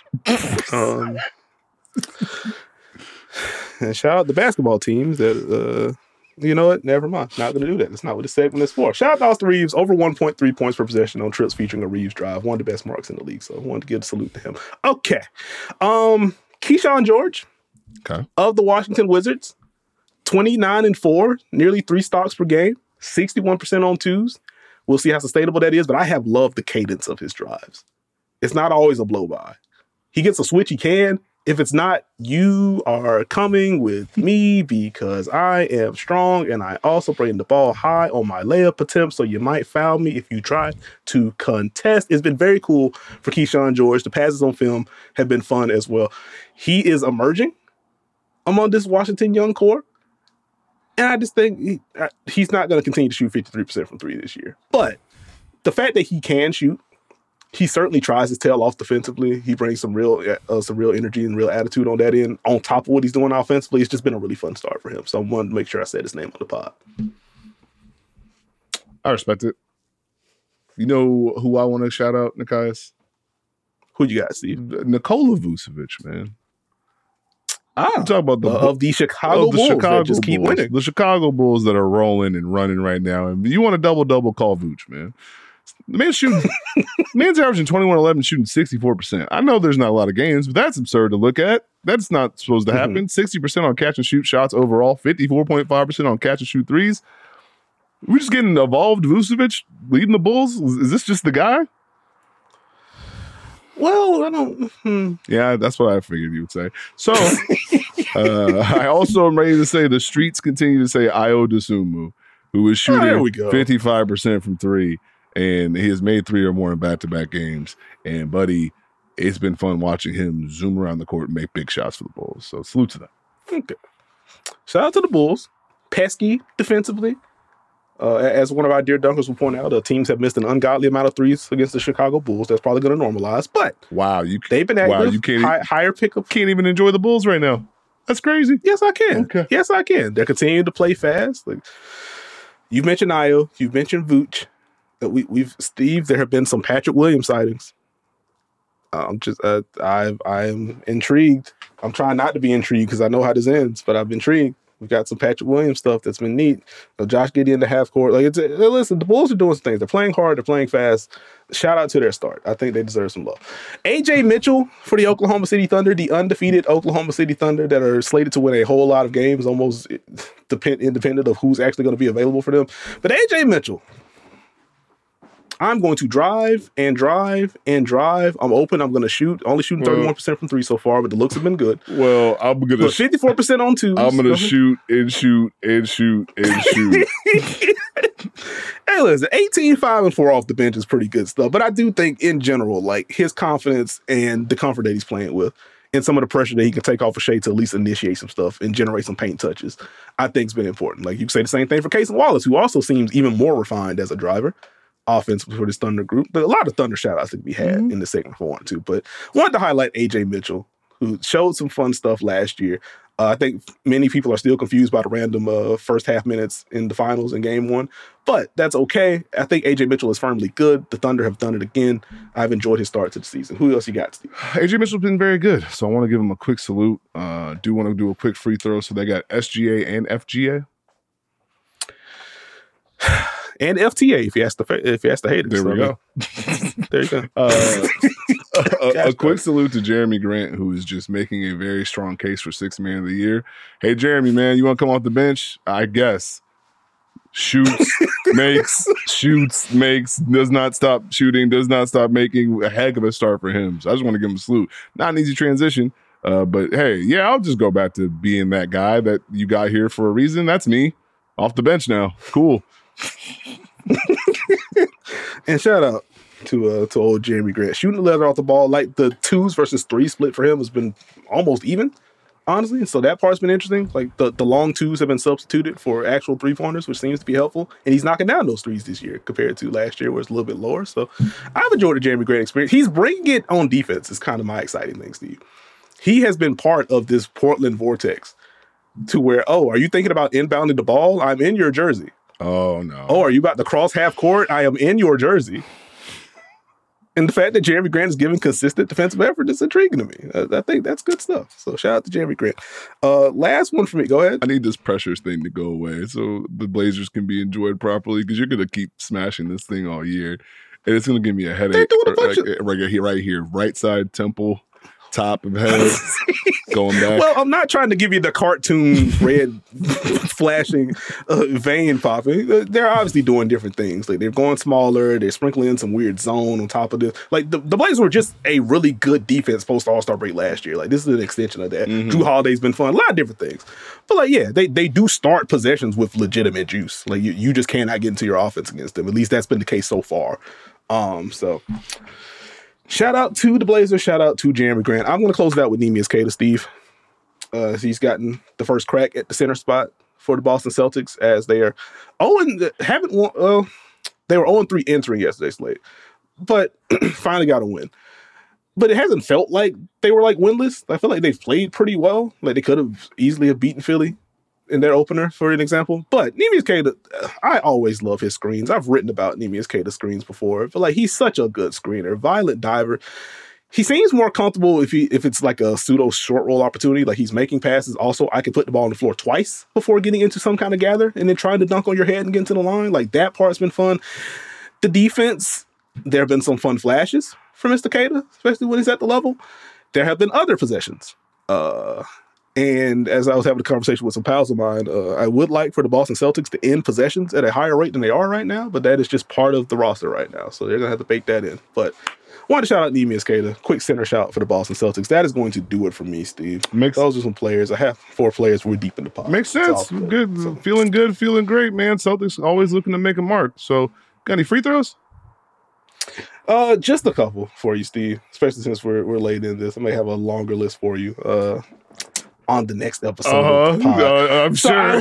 And shout out the basketball teams that, you know what? Never mind. Not going to do that. That's not what this segment is for. Shout out to Austin Reeves. Over 1.3 points per possession on trips featuring a Reeves drive. One of the best marks in the league. So I wanted to give a salute to him. Okay. Keyshawn George of the Washington Wizards. 29-4, nearly 3 stocks per game, 61% on twos. We'll see how sustainable that is, but I have loved the cadence of his drives. It's not always a blow by. He gets a switch he can. If it's not, you are coming with me because I am strong and I also bring the ball high on my layup attempts, so you might foul me if you try to contest. It's been very cool for Keyshawn George. The passes on film have been fun as well. He is emerging among this Washington young core. And I just think he's not going to continue to shoot 53% from 3 this year. But the fact that he can shoot, he certainly tries his tail off defensively. He brings some real energy and real attitude on that end, on top of what he's doing offensively. It's just been a really fun start for him. So I wanted to make sure I said his name on the pod. I respect it. You know who I want to shout out, Nikias? Who you got, Steve? Nikola Vucevic, man. I'm talking about the Chicago Bulls that just keep winning. The Chicago Bulls that are rolling and running right now. And you want a double-double, call Vooch, man. The man's averaging 21-11, shooting 64%. I know there's not a lot of games, but that's absurd to look at. That's not supposed to happen. 60% on catch and shoot shots overall, 54.5% on catch and shoot threes. We're just getting evolved Vucevic leading the Bulls. Is this just the guy? Well, I don't. Yeah, that's what I figured you would say. So, I also am ready to say the streets continue to say Ayo Dosunmu, who is shooting 55% from 3, and he has made 3 or more in back-to-back games. And, buddy, it's been fun watching him zoom around the court and make big shots for the Bulls. So, salute to them. Okay. Shout out to the Bulls. Pesky defensively. As one of our dear dunkers will point out, teams have missed an ungodly amount of threes against the Chicago Bulls. That's probably going to normalize. But they've been active. You can't higher pickup. Can't even enjoy the Bulls right now. That's crazy. Yes, I can. Okay. Yes, I can. They're continuing to play fast. Like, you've mentioned Ayo. You've mentioned Vooch. Steve. There have been some Patrick Williams sightings. I'm intrigued. I'm trying not to be intrigued because I know how this ends, but I'm intrigued. We've got some Patrick Williams stuff that's been neat. Josh Giddey in the half court. Listen, the Bulls are doing some things. They're playing hard. They're playing fast. Shout out to their start. I think they deserve some love. AJ Mitchell for the Oklahoma City Thunder, the undefeated Oklahoma City Thunder that are slated to win a whole lot of games, almost independent of who's actually going to be available for them. But AJ Mitchell, I'm going to drive and drive and drive. I'm open. I'm going to shoot. Only shooting 31% from 3 so far, but the looks have been good. Well, I'm going to 54% on 2s. I'm going to shoot and shoot and shoot and shoot. Hey, listen, 18, 5, and 4 off the bench is pretty good stuff. But I do think in general, like his confidence and the comfort that he's playing with and some of the pressure that he can take off of Shea to at least initiate some stuff and generate some paint touches, I think has been important. Like you can say the same thing for Cason Wallace, who also seems even more refined as a driver. Offense for this Thunder group, but a lot of Thunder shout-outs to be had in the segment if I want to. But wanted to highlight AJ Mitchell, who showed some fun stuff last year. I think many people are still confused by the random first half minutes in the finals in game one, but that's okay. I think AJ Mitchell is firmly good. The Thunder have done it again. I've enjoyed his start to the season. Who else you got, Steve? AJ Mitchell's been very good, so I want to give him a quick salute. Do want to do a quick free throw. So they got SGA and FGA. And FTA, if you ask the haters. There we go. There you go. A quick salute to Jeremy Grant, who is just making a very strong case for Sixth Man of the Year. Hey, Jeremy, man, you want to come off the bench? I guess. Shoots, makes, does not stop shooting, does not stop making. A heck of a start for him. So I just want to give him a salute. Not an easy transition, but hey, yeah, I'll just go back to being that guy that you got here for a reason. That's me. Off the bench now. Cool. And shout out to old Jeremy Grant. Shooting the leather off the ball, like the 2s versus 3 split for him has been almost even, honestly. So that part's been interesting. Like the long 2s have been substituted for actual 3-pointers, which seems to be helpful. And he's knocking down those 3s this year compared to last year where it's a little bit lower. So I've enjoyed the Jeremy Grant experience. He's bringing it on defense is kind of my exciting thing, Steve. He has been part of this Portland vortex to where, oh, are you thinking about inbounding the ball? I'm in your jersey. Oh, no. Oh, are you about to cross half court? I am in your jersey. And the fact that Jeremy Grant is giving consistent defensive effort is intriguing to me. I think that's good stuff. So shout out to Jeremy Grant. Last one for me. Go ahead. I need this pressures thing to go away so the Blazers can be enjoyed properly because you're going to keep smashing this thing all year. And it's going to give me a headache. Right here, right side temple, top of head, going back. Well, I'm not trying to give you the cartoon red flashing vein popping. They're obviously doing different things. Like they're going smaller. They're sprinkling in some weird zone on top of this. Like the Blazers were just a really good defense post All-Star break last year. Like this is an extension of that. Mm-hmm. Drew Holiday's been fun. A lot of different things. But like, yeah, they do start possessions with legitimate juice. Like you just cannot get into your offense against them. At least that's been the case so far. So shout out to the Blazers. Shout out to Jeremy Grant. I'm going to close it out with Neemias Queta, Steve. He's gotten the first crack at the center spot for the Boston Celtics as they are they were 0-3 entering yesterday's slate, but finally got a win. But it hasn't felt like they were like winless. I feel like they've played pretty well. Like they could have easily have beaten Philly in their opener, for an example. But Neemias Queta, I always love his screens. I've written about Neemias Queta screens before, but like he's such a good screener, violent diver. He seems more comfortable if it's like a pseudo short roll opportunity, like he's making passes. Also, I can put the ball on the floor twice before getting into some kind of gather and then trying to dunk on your head and get into the line. Like that part's been fun. The defense, there have been some fun flashes for Mr. Queta, especially when he's at the level. There have been other possessions. And as I was having a conversation with some pals of mine, I would like for the Boston Celtics to end possessions at a higher rate than they are right now, but that is just part of the roster right now. So they're going to have to bake that in. But I wanted to shout out Neemias Queta. Quick center shout for the Boston Celtics. That is going to do it for me, Steve. Those are some players. I have 4 players. We're deep in the pot. Makes sense. Good. So, feeling good, feeling great, man. Celtics always looking to make a mark. So, got any free throws? Just a couple for you, Steve, especially since we're late in this. I may have a longer list for you on the next episode. I'm sure.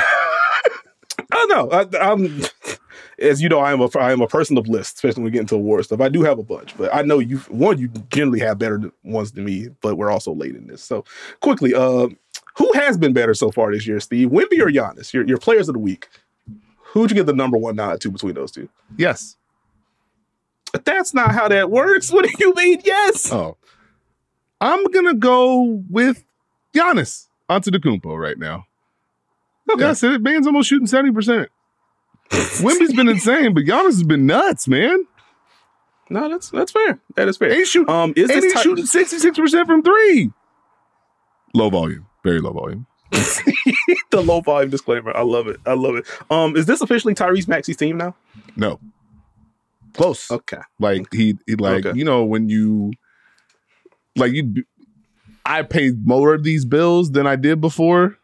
I know. I'm, as you know, I am a person of lists, especially when we get into award stuff. I do have a bunch, but I know you generally have better ones than me, but we're also late in this. So quickly, who has been better so far this year, Steve? Wemby or Giannis? Your players of the week. Who'd you give the number 1 nod to between those two? Yes. But that's not how that works. What do you mean, yes? Oh. I'm going to go with Giannis Antetokounmpo right now. Okay. Yeah, so man's almost shooting 70%. Wemby's been insane, but Giannis has been nuts, man. No, that's fair. That is fair. He's shooting 66% from 3. Low volume. Very low volume. The low volume disclaimer. I love it. Is this officially Tyrese Maxey's team now? No. Close. Okay. Like he okay. You know, when you like I paid more of these bills than I did before.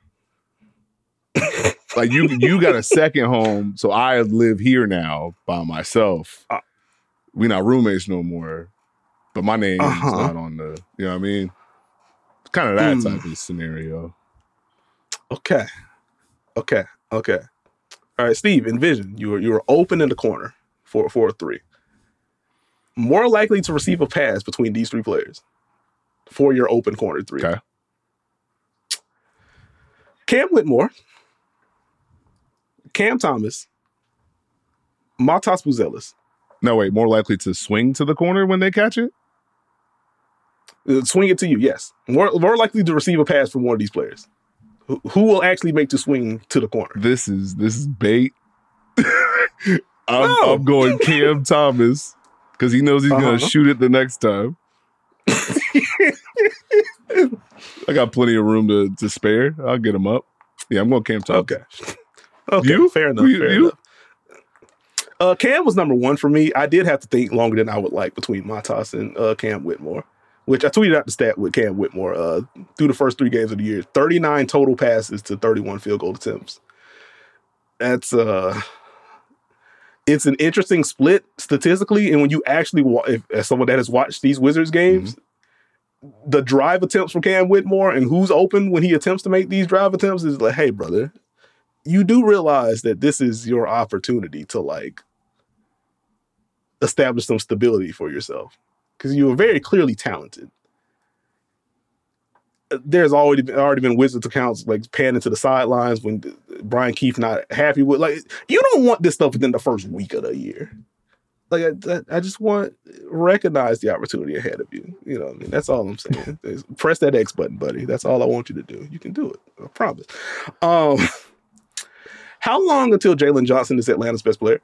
Like you got a second home, so I live here now by myself. We're not roommates no more, but my name is not on the. You know what I mean? It's kind of that type of scenario. Okay. All right, Steve. Envision you were open in the corner for a 3. More likely to receive a pass between these 3 players for your open corner 3. Okay. Cam Whitmore, Cam Thomas, Matas Buzelis. No, wait, more likely to swing to the corner when they catch it? Swing it to you, yes. More likely to receive a pass from one of these players. Who will actually make the swing to the corner? This is bait. I'm going Cam Thomas because he knows he's going to shoot it the next time. I got plenty of room to spare. I'll get him up. Yeah, I'm going Cam Thomas. Okay. You? Fair enough. Fair enough. Cam was number one for me. I did have to think longer than I would like between Matas and Cam Whitmore, which I tweeted out the stat with Cam Whitmore through the first 3 games of the year. 39 total passes to 31 field goal attempts. That's it's an interesting split statistically. And when you actually, as someone that has watched these Wizards games, the drive attempts from Cam Whitmore and who's open when he attempts to make these drive attempts is like, hey, brother, you do realize that this is your opportunity to like establish some stability for yourself because you are very clearly talented. There's already been Wizards accounts like panning to the sidelines when Brian Keefe not happy with, like, you don't want this stuff within the first week of the year. Like, I just want recognize the opportunity ahead of you. You know what I mean? That's all I'm saying. Press that X button, buddy. That's all I want you to do. You can do it. I promise. How long until Jalen Johnson is Atlanta's best player?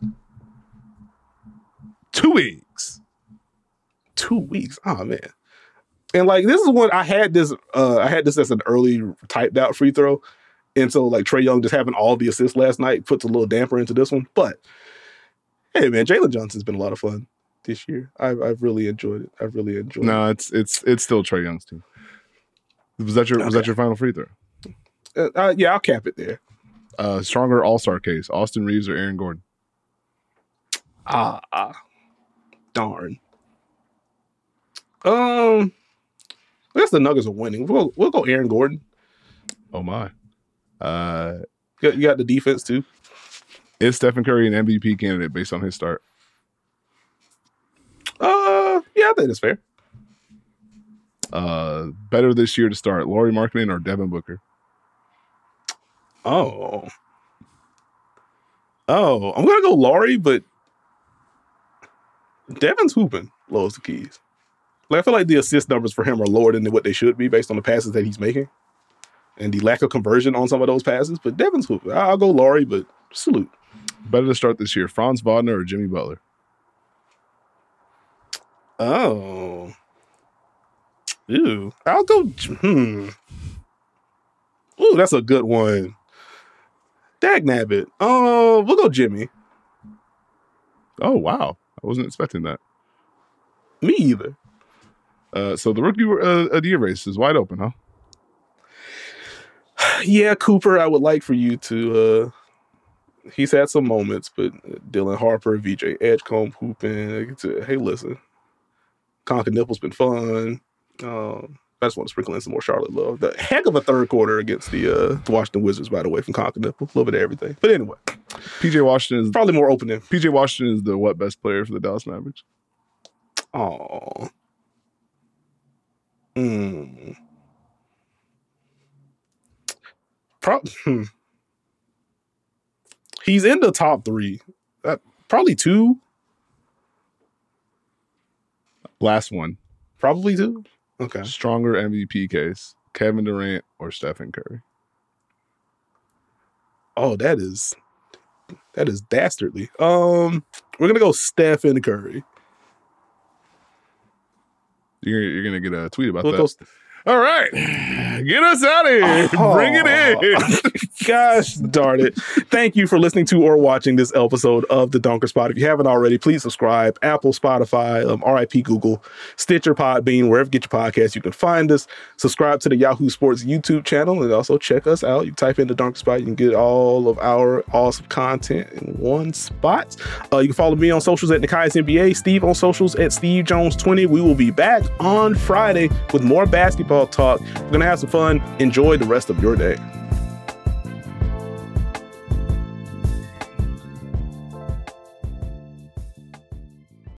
2 weeks. 2 weeks. Oh man. And like this is when I had this as an early typed out free throw. And so like Trae Young just having all the assists last night puts a little damper into this one. But hey man, Jalen Johnson's been a lot of fun this year. I've really enjoyed it. I've really enjoyed it. No, it's still Trae Young's team. Was that your final free throw? Yeah, I'll cap it there. Stronger all-star case, Austin Reeves or Aaron Gordon? Darn. I guess the Nuggets are winning. We'll go Aaron Gordon. Oh my. You got the defense too. Is Stephen Curry an MVP candidate based on his start? Yeah, I think that's fair. Better this year to start, Lauri Markkanen or Devin Booker? Oh, I'm gonna go Lauri, but Devin's hooping lowers the keys. Like I feel like the assist numbers for him are lower than what they should be based on the passes that he's making and the lack of conversion on some of those passes. But Devin's hooping. I'll go Lauri, but salute. Better to start this year, Franz Wagner or Jimmy Butler? Oh, ew. I'll go. Ooh, that's a good one. Dagnabbit. We'll go Jimmy. Oh, wow. I wasn't expecting that. Me either. So the rookie of the year race is wide open, huh? Yeah, Cooper, I would like for you to... he's had some moments, but Dylan Harper, VJ Edgecombe hooping. Hey, listen. Conker Nipple's been fun. I just want to sprinkle in some more Charlotte love. The heck of a third quarter against the Washington Wizards, by the way, from Conker Nipple. A little bit of everything. But anyway. PJ Washington is probably more open than. PJ Washington is the what best player for the Dallas Mavericks? Oh. He's in the top 3. Probably 2. Last one. Probably 2. Okay. Stronger MVP case, Kevin Durant or Stephen Curry? Oh, that is dastardly. We're gonna go Stephen Curry. You're gonna get a tweet about that. All right, get us out of here. Bring it in. Gosh darn it. Thank you for listening to or watching this episode of The Dunker Spot. If you haven't already, please subscribe. Apple, Spotify, RIP Google, Stitcher, Podbean, wherever you get your podcasts, you can find us. Subscribe to the Yahoo Sports YouTube channel and also check us out. You type in The Dunker Spot, you can get all of our awesome content in one spot. You can follow me on socials at Nikias NBA, Steve on socials at Steve Jones 20. We will be back on Friday with more basketball talk. We're going to have some fun. Enjoy the rest of your day.